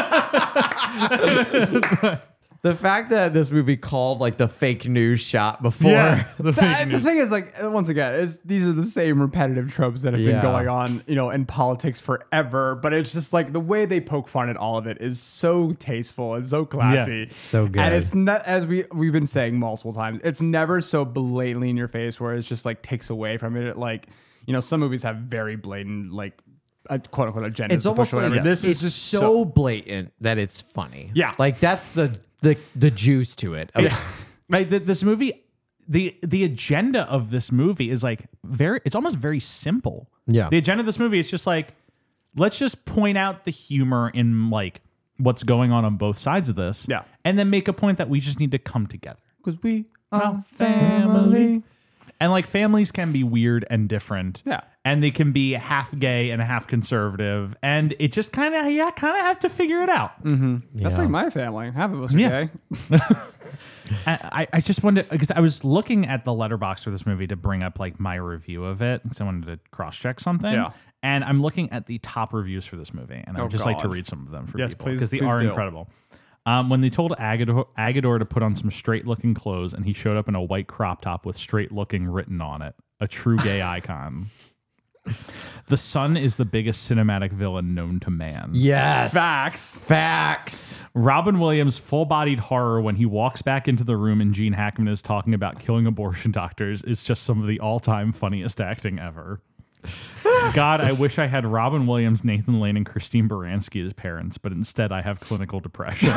The fact that this movie called like the fake news shot before. Yeah, the fake That- the news. thing is, like, once again, is these are the same repetitive tropes that have Yeah. been going on, you know, in politics forever. But it's just like the way they poke fun at all of it is so tasteful and so classy, it's so good. And it's not, as we we've been saying multiple times, it's never so blatantly in your face where it's just like takes away from it. Like, you know, some movies have very blatant, like, a quote unquote agenda. It's almost like this it's is just so, blatant that it's funny. Yeah. Like that's the the the juice to it. Yeah. Right, th- this movie, the the agenda of this movie is like very, it's almost very simple. Yeah. The agenda of this movie is just like, let's just point out the humor in like what's going on on both sides of this. Yeah. And then make a point that we just need to come together. Because we are family. And like families can be weird and different. Yeah. And they can be half gay and half conservative. And it just kind of, yeah, kind of have to figure it out. Mm-hmm. That's Yeah. like my family. Half of us are Yeah. gay. I, I just wanted, because I was looking at the letterbox for this movie to bring up like my review of it because I wanted to cross check something. Yeah. And I'm looking at the top reviews for this movie, and I Oh, would just like to God. read some of them for Yes, people please- because they please are do. incredible. Um, when they told Agador, Agador to put on some straight-looking clothes, and he showed up in a white crop top with straight-looking written on it, a true gay icon. The Sun is the biggest cinematic villain known to man. Yes. Facts. Facts. Robin Williams' full-bodied horror when he walks back into the room and Gene Hackman is talking about killing abortion doctors is just some of the all-time funniest acting ever. God, I wish I had Robin Williams, Nathan Lane, and Christine Baranski as parents, but instead I have clinical depression.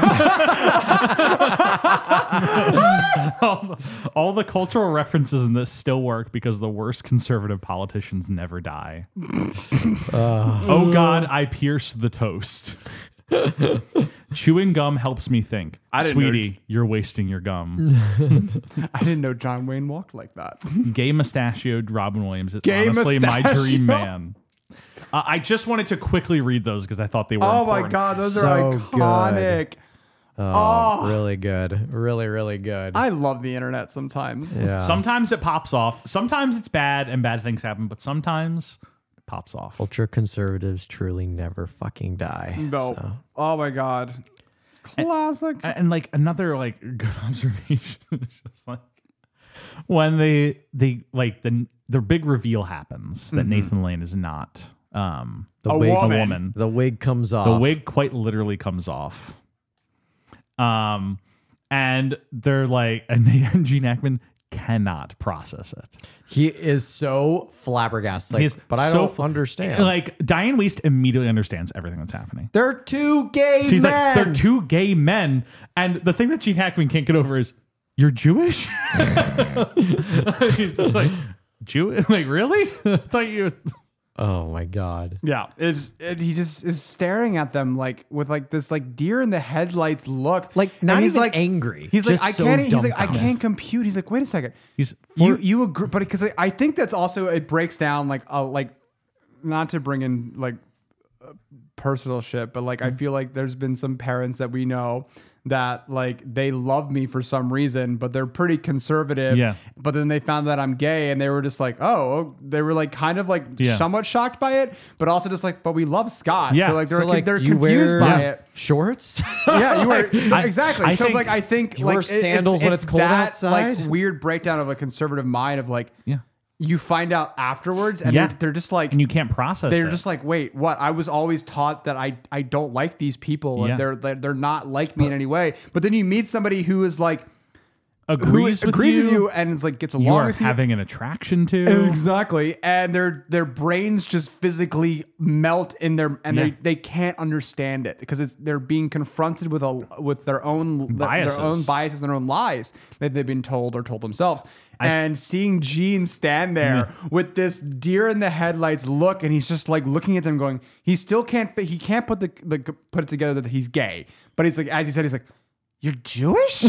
all, the, all the cultural references in this still work because the worst conservative politicians never die. Oh God, I pierced the toast. Chewing gum helps me think. I didn't know- Sweetie, you're wasting your gum. I didn't know John Wayne walked like that. Gay mustachioed Robin Williams is Gay honestly my mustachio? dream man. Uh, I just wanted to quickly read those because I thought they were Oh important. my God, those So are good. iconic. Oh, Oh. really good. Really, really good. I love the internet sometimes. yeah. Sometimes it pops off. Sometimes it's bad and bad things happen, but sometimes it pops off. Ultra conservatives truly never fucking die. No. So. Oh my God. Classic. And, and, like another like good observation is just like when they they like the the big reveal happens that Mhm. Nathan Lane is not um The A wig, woman. a woman. The wig comes off. The wig quite literally comes off. Um, and they're like, and Gene Hackman cannot process it. He is so flabbergasted. Like, He is but I so don't f- understand. Like Diane Wiest immediately understands everything that's happening. They're two gay She's men. like, they're two gay men, and the thing that Gene Hackman can't get over is, you're Jewish. He's just like, Jew? Like really? I thought you. Oh my God. Yeah, it's it, he just is staring at them like with like this like deer in the headlights look, Like, not and he's even like angry, He's just like, I so can't. He's like, I dumbfounded. can't compute. He's like, wait a second. He's you you agree, but because I, I think that's also it breaks down like uh, like not to bring in like uh, personal shit, but like I feel like there's been some parents that we know that like they love me for some reason, but they're pretty conservative. Yeah. But then they found that I'm gay, and they were just like, oh, they were like kind of like Yeah. somewhat shocked by it, but also just like, but we love Scott. Yeah. So like they're So, like, they're you confused wear by Yeah. it. shorts. Yeah, you were so- I- exactly. I so think like I think you like wear it- sandals when it's cold that, outside? Like weird breakdown of a conservative mind of like Yeah. you find out afterwards, and Yeah. they're, they're just like And you can't process they're it. just like, wait, what? I was always taught that I I don't like these people, Yeah. and they're they're, they're not like me in any way. But then you meet somebody who is like agrees, who with, agrees you, with you and is like gets along you are with having an attraction to. Exactly, and their their brains just physically melt in their, and Yeah. they, they can't understand it because it's they're being confronted with a with their own Biases. their own biases and their own lies that they've been told or told themselves. And seeing Gene stand there with this deer in the headlights look, and he's just like looking at them, going, he still can't fi- he can't put the, the put it together that he's gay, but he's like, as he said, he's like, you're Jewish.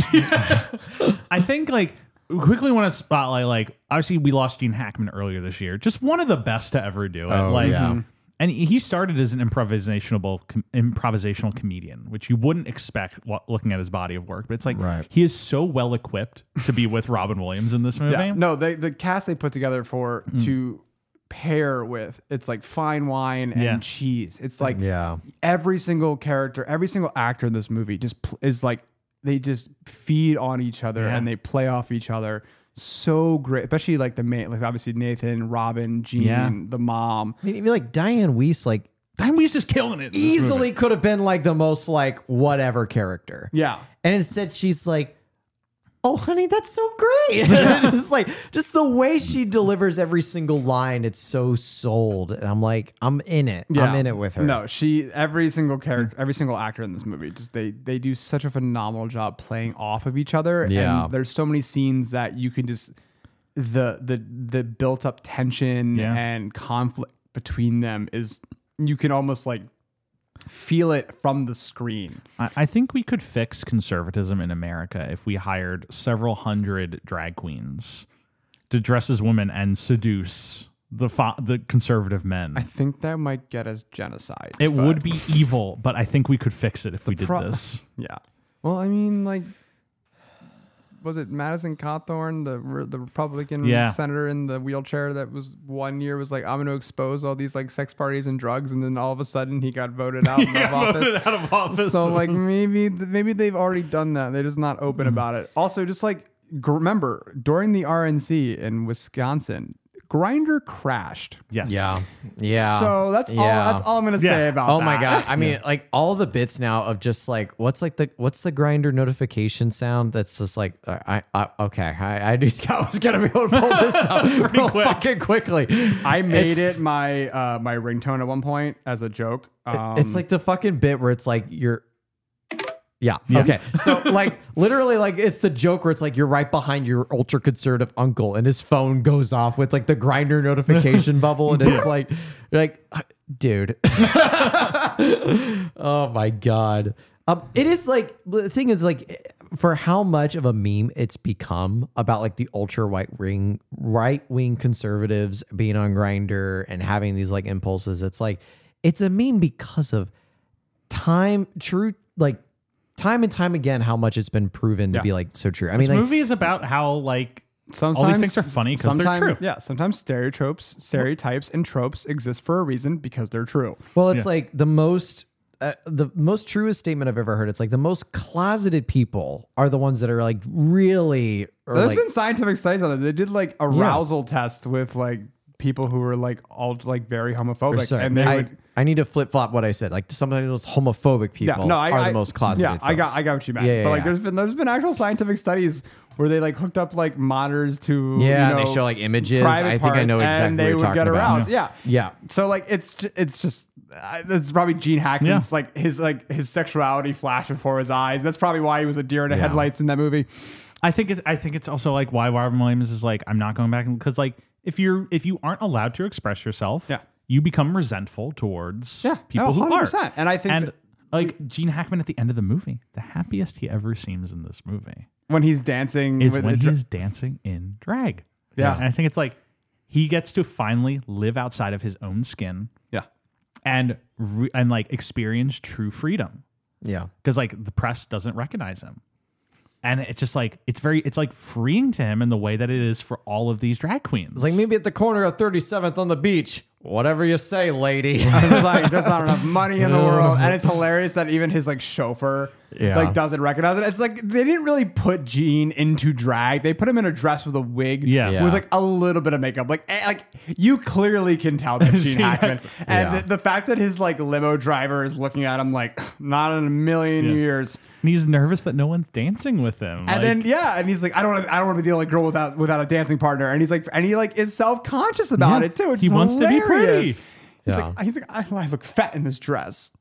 I think like quickly want to spotlight like obviously we lost Gene Hackman earlier this year, just one of the best to ever do it. Oh, like, yeah. and he started as an improvisational com- improvisational comedian, which you wouldn't expect wa- looking at his body of work. But it's like Right. he is so well equipped to be with Robin Williams in this movie. Yeah, no, they, the cast they put together for to pair with, it's like fine wine and Yeah. cheese. It's like Yeah. every single character, every single actor in this movie just pl- is like they just feed on each other Yeah. and they play off each other so great. Especially like the main, like obviously Nathan, Robin, Gene, Yeah. the mom. I mean, even like Diane Weiss, like Diane Weiss is killing it. in this easily movie. could have been like the most like whatever character. Yeah. And instead she's like, oh honey, that's so great. It's just like just the way she delivers every single line, it's so sold. And I'm like, I'm in it. I'm Yeah. in it with her. No, she every single character, every single actor in this movie, just they they do such a phenomenal job playing off of each other. Yeah. And there's so many scenes that you can just the the the built up tension Yeah. and conflict between them is you can almost like feel it from the screen. I, I think we could fix conservatism in America if we hired several hundred drag queens to dress as women and seduce the fo- the conservative men. I think that might get us genocide. It but- would be evil, but I think we could fix it if we did pro- this. Yeah. Well, I mean, like, was it Madison Cawthorn, the re- the Republican Yeah. senator in the wheelchair that was one year was like, I'm going to expose all these like sex parties and drugs, and then all of a sudden he got voted out He of got office. voted out of office. So like maybe maybe they've already done that. They're just not open about it. Also, just like g- remember during the R N C in Wisconsin, Grindr crashed. Yes. Yeah. Yeah. So that's all. Yeah. That's all I'm gonna say about. Oh that. my god! I mean, like all the bits now of just like what's like the what's the Grindr notification sound? That's just like uh, I, I okay. I, I just I was gonna be able to pull this up real quick. fucking quickly. I made It's- it my uh, my ringtone at one point as a joke. Um, it's like the fucking bit where it's like you're. Yeah. Okay. So like literally like it's the joke where it's like you're right behind your ultra conservative uncle and his phone goes off with like the Grindr notification bubble and it's like you're like dude. Oh my god. Um it is like the thing is like for how much of a meme it's become about like the ultra right wing right wing conservatives being on Grindr and having these like impulses. It's like it's a meme because of time true like time and time again how much it's been proven to Yeah. be like so true. I This mean, like, movie is about how like sometimes all these things are funny because they're sometimes- true. Yeah, sometimes stereotypes, stereotypes, and tropes exist for a reason because they're true. well, it's Yeah. like the most uh, the most truest statement I've ever heard. It's like the most closeted people are the ones that are like really. Or There's like, been scientific studies on it. They did like arousal tests with like people who were like all like very or homophobic, sorry, and they I, would. I need to flip flop what I said. Like some of those homophobic people Yeah, no, I, are I, the most closeted. Yeah, I got, folks. I got what you meant. Yeah, yeah, but like, yeah. there's been, there's been actual scientific studies where they like hooked up like monitors to, Yeah, you and know, they show, like, images. private I think I know parts, exactly and what they you're would talking get about. aroused. Yeah, Yeah. So like, it's ju- it's just, uh, that's probably Gene Hackman's Yeah. like his like his sexuality flashed before his eyes. That's probably why he was a deer in the Yeah. headlights in that movie. I think it's I think it's also like why Robin Williams is like I'm not going back because like if you're if you aren't allowed to express yourself, Yeah. you become resentful towards Yeah, people no, who one hundred are. percent. And I think and that like Gene Hackman at the end of the movie, the happiest he ever seems in this movie when he's dancing is with when the dr- he's dancing in drag. Yeah. And I think it's like he gets to finally live outside of his own skin yeah. and re- and like experience true freedom Yeah. because like the press doesn't recognize him. And it's just like it's very it's like freeing to him in the way that it is for all of these drag queens. It's like maybe at the corner of thirty-seventh on the beach. Whatever you say, lady. It's like there's not enough money in the world, and it's hilarious that even his like chauffeur Yeah. like doesn't recognize it. It's like they didn't really put Gene into drag. They put him in a dress with a wig, Yeah. Yeah. with like a little bit of makeup. Like eh, like you clearly can tell that's Gene Gene Hackman. Hackman. And Yeah. the, the fact that his like limo driver is looking at him like not in a million Yeah. years. and he's nervous that no one's dancing with him. And Like, then yeah, and he's like, I don't want to, I don't want to be the only girl without without a dancing partner. And he's like, and he like is self conscious about Yeah. it too. It's He wants to be hilarious. pretty. He's Yeah. like, he's like, I, I look fat in this dress.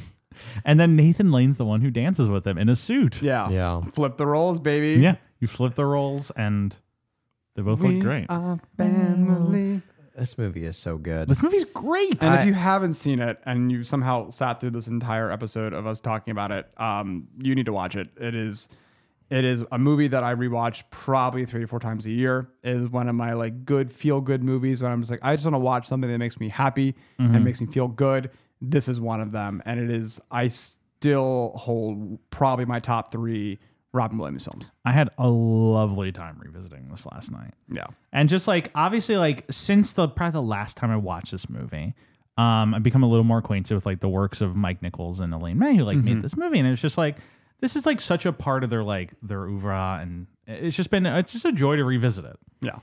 and then Nathan Lane's the one who dances with him in a suit. Yeah, Yeah. Flip the roles, baby. Yeah. You flip the roles and they both We look great. are family. This movie is so good. This movie's great. And I- if you haven't seen it and you somehow sat through this entire episode of us talking about it, um, you need to watch it. It is, it is a movie that I rewatch probably three to four times a year. It is one of my like good feel good movies when I'm just like I just want to watch something that makes me happy and makes me feel good. This is one of them, and it is. I still hold probably my top three Robin Williams films. I had a lovely time revisiting this last night. Yeah. And just like obviously like since the probably the last time I watched this movie, um, I've become a little more acquainted with like the works of Mike Nichols and Elaine May who like made this movie. And it was just like this is like such a part of their like their oeuvre, and it's just been it's just a joy to revisit it. Yeah.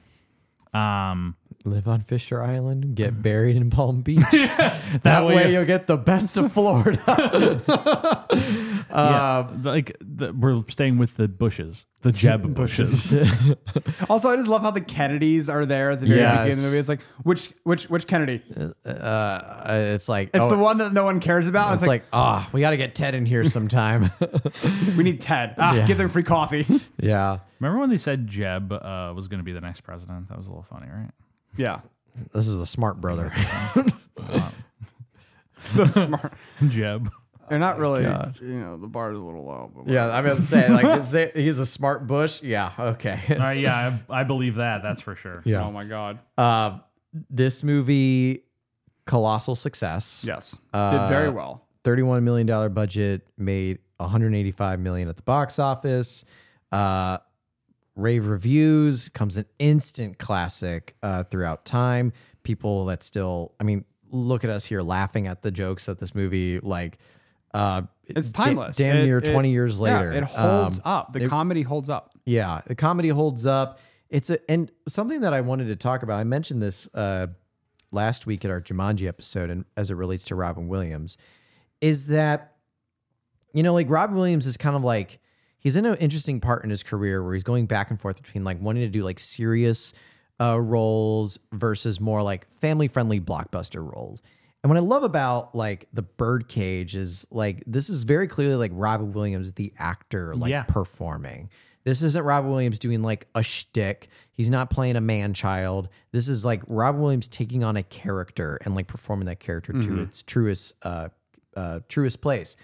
Um Live on Fisher Island, get buried in Palm Beach. that, way- way, you'll get the best of Florida. yeah, it's like the, we're staying with the Bushes, the Jeb Bushes. Also, I just love how the Kennedys are there at the very Yes. beginning of the movie. It's like which which which Kennedy? Uh, it's like It's oh, the one that no one cares about. It's, It's, like, ah, we got to get Ted in here sometime. like we need Ted. Ah, Yeah. give them free coffee. Yeah, Remember when they said Jeb uh, was going to be the next president? That was a little funny, right? Yeah. this is the smart brother. the smart Jeb. They're not really, God. you know, the bar is a little low. But Yeah, I was to say, like, is it, he's a smart Bush. Yeah, okay. Uh, yeah, I, I believe that. That's for sure. Yeah. Oh my God. Uh, this movie, colossal success. Yes. Uh, Did very well. thirty-one million dollars budget, made one hundred eighty-five million dollars at the box office. Uh, rave reviews, comes an instant classic uh, throughout time. People that still, I mean, look at us here laughing at the jokes of this movie. Like, uh, It's da- timeless. damn It- near it- twenty years later. Yeah, it holds Um, up. The it- comedy holds up. Yeah, the comedy holds up. It's a and something that I wanted to talk about. I mentioned this uh, last week at our Jumanji episode, and as it relates to Robin Williams, is that you know, like Robin Williams is kind of like he's in an interesting part in his career where he's going back and forth between like wanting to do like serious uh, roles versus more like family friendly blockbuster roles. And what I love about like the Birdcage is like this is very clearly like Robin Williams, the actor, like Yeah. performing. This isn't Robin Williams doing like a shtick. He's not playing a man child. This is like Robin Williams taking on a character and like performing that character Mm-hmm. to its truest, uh, uh, truest place.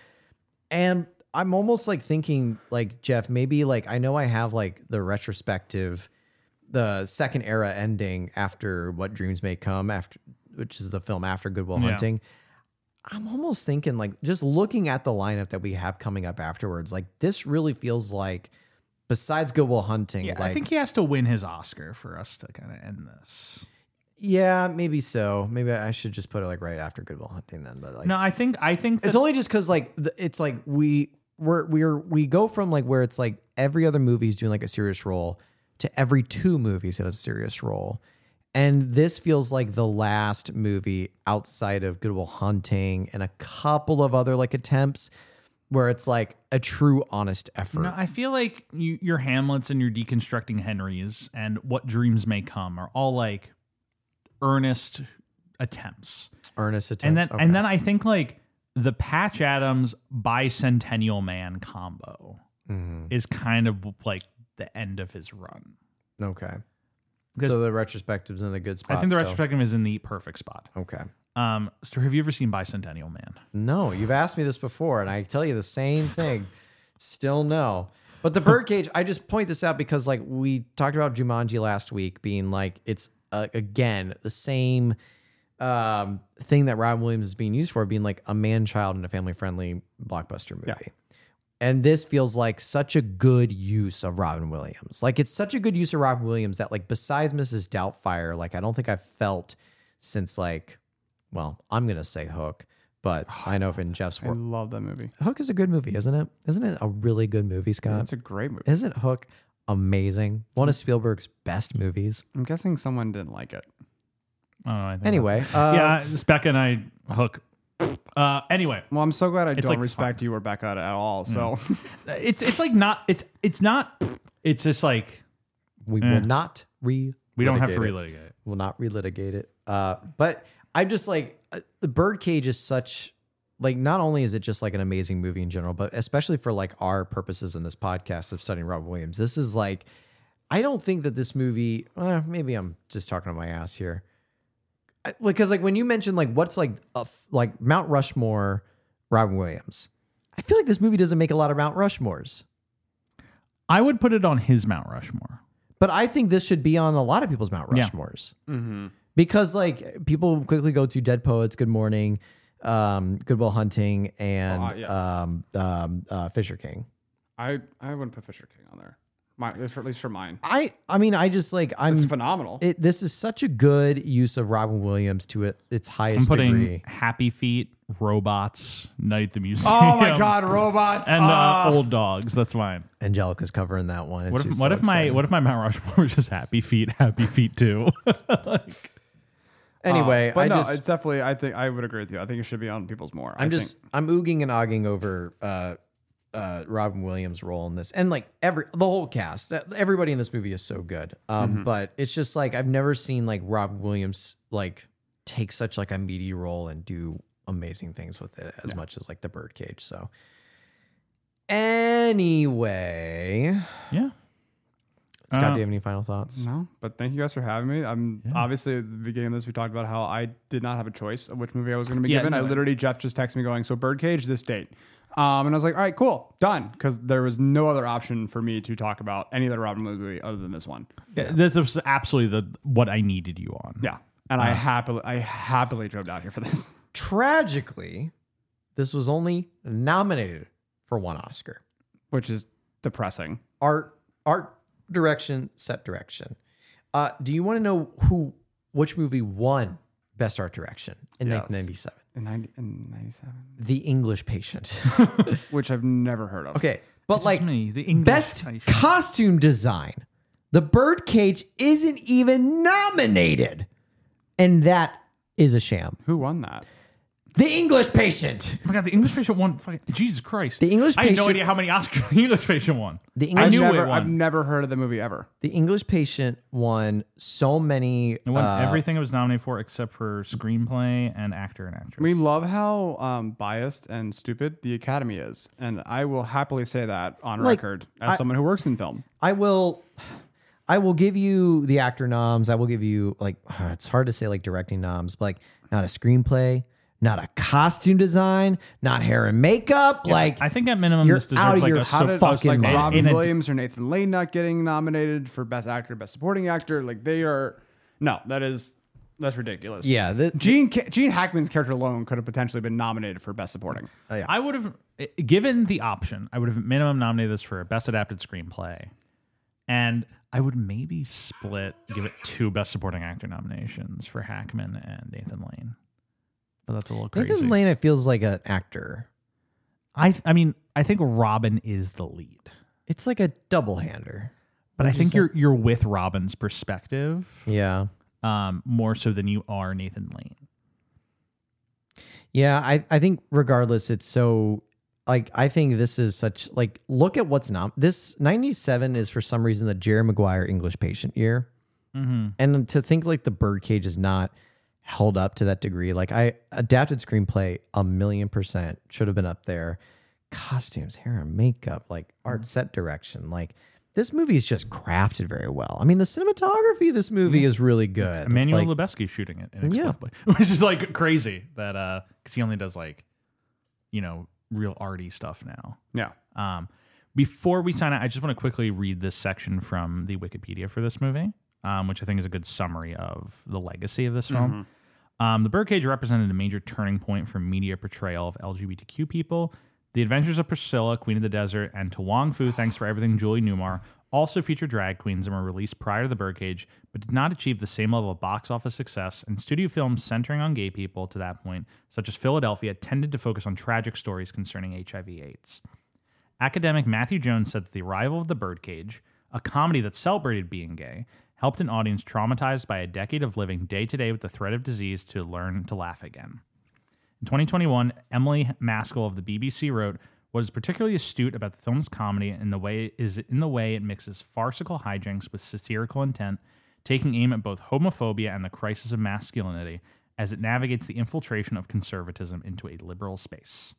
And I'm almost like thinking like Jeff, maybe like I know I have like the retrospective, the second era ending after What Dreams May Come, after which is the film after Good Will Yeah. Hunting. I'm almost thinking like just looking at the lineup that we have coming up afterwards, like this really feels like besides Good Will Hunting, Yeah, like I think he has to win his Oscar for us to kind of end this. yeah, maybe so. Maybe I should just put it like right after Good Will Hunting then. But like No, I think I think it's that- only just because like the, it's like we we're we're we go from like where it's like every other movie is doing like a serious role to every two movies it has a serious role, and this feels like the last movie outside of Good Will Hunting and a couple of other like attempts where it's like a true honest effort. No, I feel like you, your Hamlets and your Deconstructing Henrys and What Dreams May Come are all like earnest attempts. Earnest attempts. And then Okay. and then I think like the Patch Adams Bicentennial Man combo Mhm. is kind of like the end of his run. Okay. Because- So the retrospective's in a good spot. I think the still. retrospective is in the perfect spot. Okay. Um, Stu, have you ever seen Bicentennial Man? No, you've asked me this before, and I tell you the same thing. Still no. But the Birdcage, I just point this out because, like, we talked about Jumanji last week being like it's uh, again the same um, thing that Robin Williams is being used for, being like a man child in a family friendly blockbuster movie. Yeah. And this feels like such a good use of Robin Williams. Like it's such a good use of Robin Williams that like besides Missus Doubtfire, like I don't think I've felt since like, well, I'm gonna say Hook, but I know if in Jeff's I world, love that movie. Hook is a good movie, isn't it? Isn't it a really good movie, Scott? It's a great movie. Isn't Hook amazing? One of Spielberg's best movies. I'm guessing someone didn't like it. I don't know, I think Anyway, uh, yeah, it's Becca and I Hook. Uh, anyway, Well, I'm so glad I It's don't like respect you or Becca at all. So it's it's like not it's it's not it's just like we eh. will not re. we don't have to relitigate relitigate it. Will not relitigate it. Uh, but I'm just like uh, the Birdcage is such like not only is it just like an amazing movie in general, but especially for like our purposes in this podcast of studying Robin Williams, this is like I don't think that this movie. Uh, maybe I'm just talking to my ass here. I- Because like when you mentioned like what's like a, f- like Mount Rushmore, Robin Williams, I feel like this movie doesn't make a lot of Mount Rushmores. I would put it on his Mount Rushmore. But I think this should be on a lot of people's Mount Yeah. Rushmores. Mm-hmm. Because like people quickly go to Dead Poets, Good Morning, um, Good Will Hunting, and Oh, yeah. um, um, uh, Fisher King. I I wouldn't put Fisher King on there. My, at least for mine. I I mean I just like I'm It's phenomenal. It, this is such a good use of Robin Williams to it its I'm highest putting degree. Happy Feet, Robots, Night at the Museum. Oh my God, Robots! and Ah. uh, Old Dogs. That's mine. Angelica's covering that one. and What if she's what so if my excited. what if my Mount Rushmore is just Happy Feet, Happy Feet too? like, Anyway, Uh, but I no, just it's definitely. I think I would agree with you. I think it should be on people's more. I I'm think- just I'm ooging and ogging over uh uh Robin Williams' role in this, and like every the whole cast, everybody in this movie is so good. Um, Mhm. but it's just like I've never seen like Robin Williams like take such like a meaty role and do amazing things with it as much as like the Birdcage. So anyway, yeah. Scott, Uh, do you have any final thoughts? No, but thank you guys for having me. I'm obviously at the beginning of this, we talked about how I did not have a choice of which movie I was going to be Yeah, given. no, I literally, Jeff just texted me going, so Birdcage, this date. Um, and I was like, all right, cool, done. Because there was no other option for me to talk about any other Robin movie other than this one. Yeah, this was absolutely the what I needed you on. Yeah. And I happily, I happily drove down here for this. Tragically, this was only nominated for one Oscar. Which is depressing. Art, art direction, set direction. Uh, do you want to know who, which movie won Best Art Direction in Yes. nineteen ninety-seven? In, ninety, in ninety-seven? The English Patient. Which I've never heard of. Okay, but This is like me, the English best Patient. costume design, The Birdcage isn't even nominated, and that is a sham. Who won that? The English Patient. Oh my god, the English Patient won. Fucking, Jesus Christ. The English I had no Patient- idea how many Oscars the English Patient won. The I English- knew I've never, it I've won. never heard of the movie ever. The English Patient won so many. It won uh, everything it was nominated for except for screenplay and actor and actress. We love how um, biased and stupid the Academy is. And I will happily say that on Like, record as I- someone who works in film. I will. I will give you the actor noms. I will give you like it's hard to say like directing noms, but like not a screenplay, not a costume design, not hair and makeup. Yeah, like I think at minimum you're this deserves out of like your a How did fucking like mind. Robin in a- Williams or Nathan Lane not getting nominated for Best Actor, Best Supporting Actor? Like they are. No, that is that's ridiculous. Yeah, the- Gene Ca- Gene Hackman's character alone could have potentially been nominated for Best Supporting. Oh, yeah. I would have given the option. I would have at minimum nominated this for best adapted screenplay, and I would maybe split, give it two best supporting actor nominations for Hackman and Nathan Lane. But that's a little crazy. Nathan Lane, it feels like an actor. I I mean, I think Robin is the lead, It's like a double hander. but I think you're you're with Robin's perspective, Yeah. um, more so than you are Nathan Lane. Yeah, I, I think regardless, it's so like I think this is such like look at what's not this ninety-seven is for some reason the Jerry Maguire English Patient year, Mm-hmm. and to think like the Birdcage is not held up to that degree. Like I adapted screenplay a million percent should have been up there. Costumes, hair and makeup, like art set direction, like this movie is just crafted very well. I mean, the cinematography of this movie is really good. Emmanuel Like, Lubezki shooting it inexplicably, which is like crazy that uh because he only does like you know real arty stuff now. Yeah. Um, before we sign out, I just want to quickly read this section from the Wikipedia for this movie, um, which I think is a good summary of the legacy of this film. Um, the Birdcage represented a major turning point for media portrayal of L G B T Q people. The Adventures of Priscilla, Queen of the Desert, and To Wong Fu, Thanks for Everything, Julie Newmar, also feature drag queens and were released prior to The Birdcage, but did not achieve the same level of box office success, and studio films centering on gay people to that point, such as Philadelphia, tended to focus on tragic stories concerning H I V AIDS. Academic Matthew Jones said that the arrival of The Birdcage, a comedy that celebrated being gay, helped an audience traumatized by a decade of living day-to-day with the threat of disease to learn to laugh again. In twenty twenty-one, Emily Maskell of the B B C wrote, "What is particularly astute about the film's comedy in the way is in the way it mixes farcical hijinks with satirical intent, taking aim at both homophobia and the crisis of masculinity as it navigates the infiltration of conservatism into a liberal space."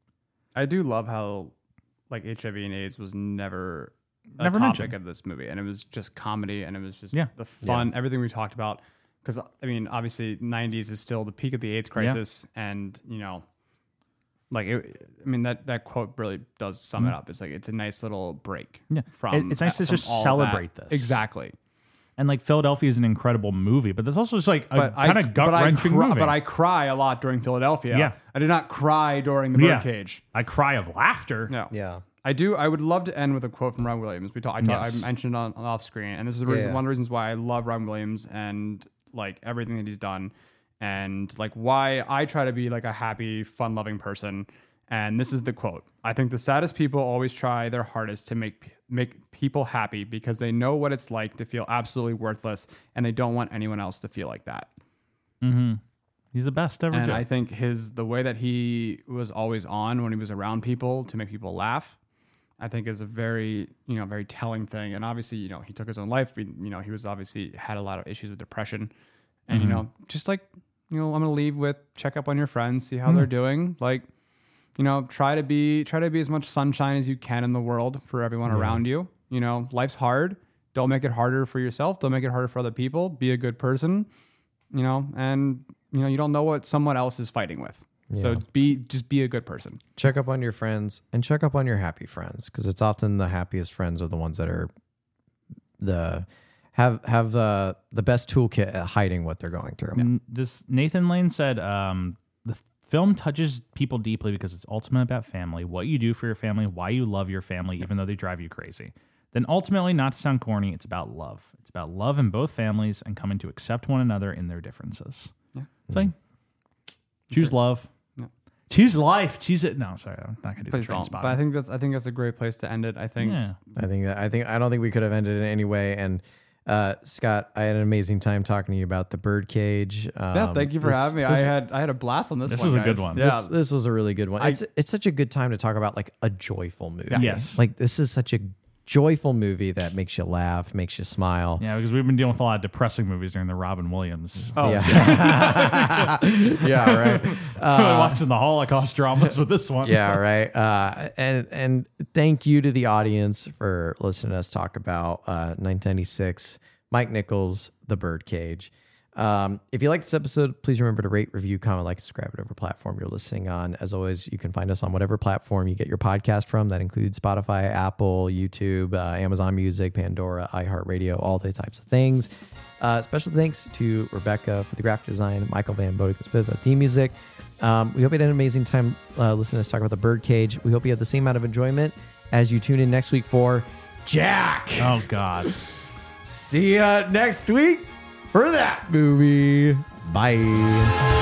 I do love how like H I V and AIDS was never a Never topic mentioned. of this movie, and it was just comedy, and it was just Yeah. the fun, everything we talked about. Because I mean, obviously, nineties is still the peak of the AIDS crisis, and you know, like it, I mean that that quote really does sum it up. It's like it's a nice little break. Yeah. from It- it's nice to from just all celebrate that. this. Exactly. And like Philadelphia is an incredible movie, but there's also just like a But kind I, of gut but I wrenching cry, movie. but I cry a lot during Philadelphia. Yeah. I did not cry during the Yeah. Birdcage. I cry of laughter. No. Yeah. I do. I would love to end with a quote from Ron Williams. We talk, I, talk, Yes. I mentioned on, on off screen, and this is the reason, Yeah. one of the reasons why I love Ron Williams and like everything that he's done, and like why I try to be like a happy, fun-loving person. And this is the quote: "I think the saddest people always try their hardest to make make people happy because they know what it's like to feel absolutely worthless, and they don't want anyone else to feel like that." Mm-hmm. He's the best ever. And did. I think his the way that he was always on when he was around people to make people laugh, I think is a very, you know, very telling thing. And obviously, you know, he took his own life. We, you know, he was obviously had a lot of issues with depression. And, Mm-hmm. you know, just like, you know, I'm going to leave with check up on your friends, see how Mm. they're doing. Like, you know, try to be, try to be as much sunshine as you can in the world for everyone around you. You know, life's hard. Don't make it harder for yourself. Don't make it harder for other people. Be a good person, you know, and you know, you don't know what someone else is fighting with. Yeah. So be just be a good person. Check up on your friends and check up on your happy friends, because it's often the happiest friends are the ones that are the have have uh, the best toolkit at hiding what they're going through. And this Nathan Lane said um, the film touches people deeply because it's ultimately about family, what you do for your family, why you love your family, even though they drive you crazy. Then ultimately, not to sound corny, it's about love. It's about love in both families and coming to accept one another in their differences. Yeah. It's like, choose love. No. Choose life. Choose it. No, sorry, I'm not gonna do Please the train don't. spot. But I think that's I think that's a great place to end it. I think. Yeah. I think that I think I don't think we could have ended it any way. And uh, Scott, I had an amazing time talking to you about the Birdcage. Um, Yeah, thank you for this- having me. this- I had I had a blast on this. This one, was a guys. good one. Yeah, This, this was a really good one. I- it's it's such a good time to talk about like a joyful movie. Yes. Like this is such a joyful movie that makes you laugh, makes you smile. Yeah, because we've been dealing with a lot of depressing movies during the Robin Williams. Oh, Yeah. Yeah, right. Really watching the Holocaust dramas with this one. Yeah, right. Uh, and and thank you to the audience for listening to us talk about uh, nineteen ninety-six, Mike Nichols, The Birdcage. Um, if you like this episode, please remember to rate, review, comment, like, subscribe, whatever platform you're listening on. As always, you can find us on whatever platform you get your podcast from. That includes Spotify, Apple, YouTube, uh, Amazon Music, Pandora, iHeartRadio, all those types of things. Uh, special thanks to Rebecca for the graphic design, Michael Van Bodek for the theme music. Um, we hope you had an amazing time uh, listening to us talk about The Birdcage. We hope you have the same amount of enjoyment as you tune in next week for Jack. Oh, God. See ya next week for that movie. Bye.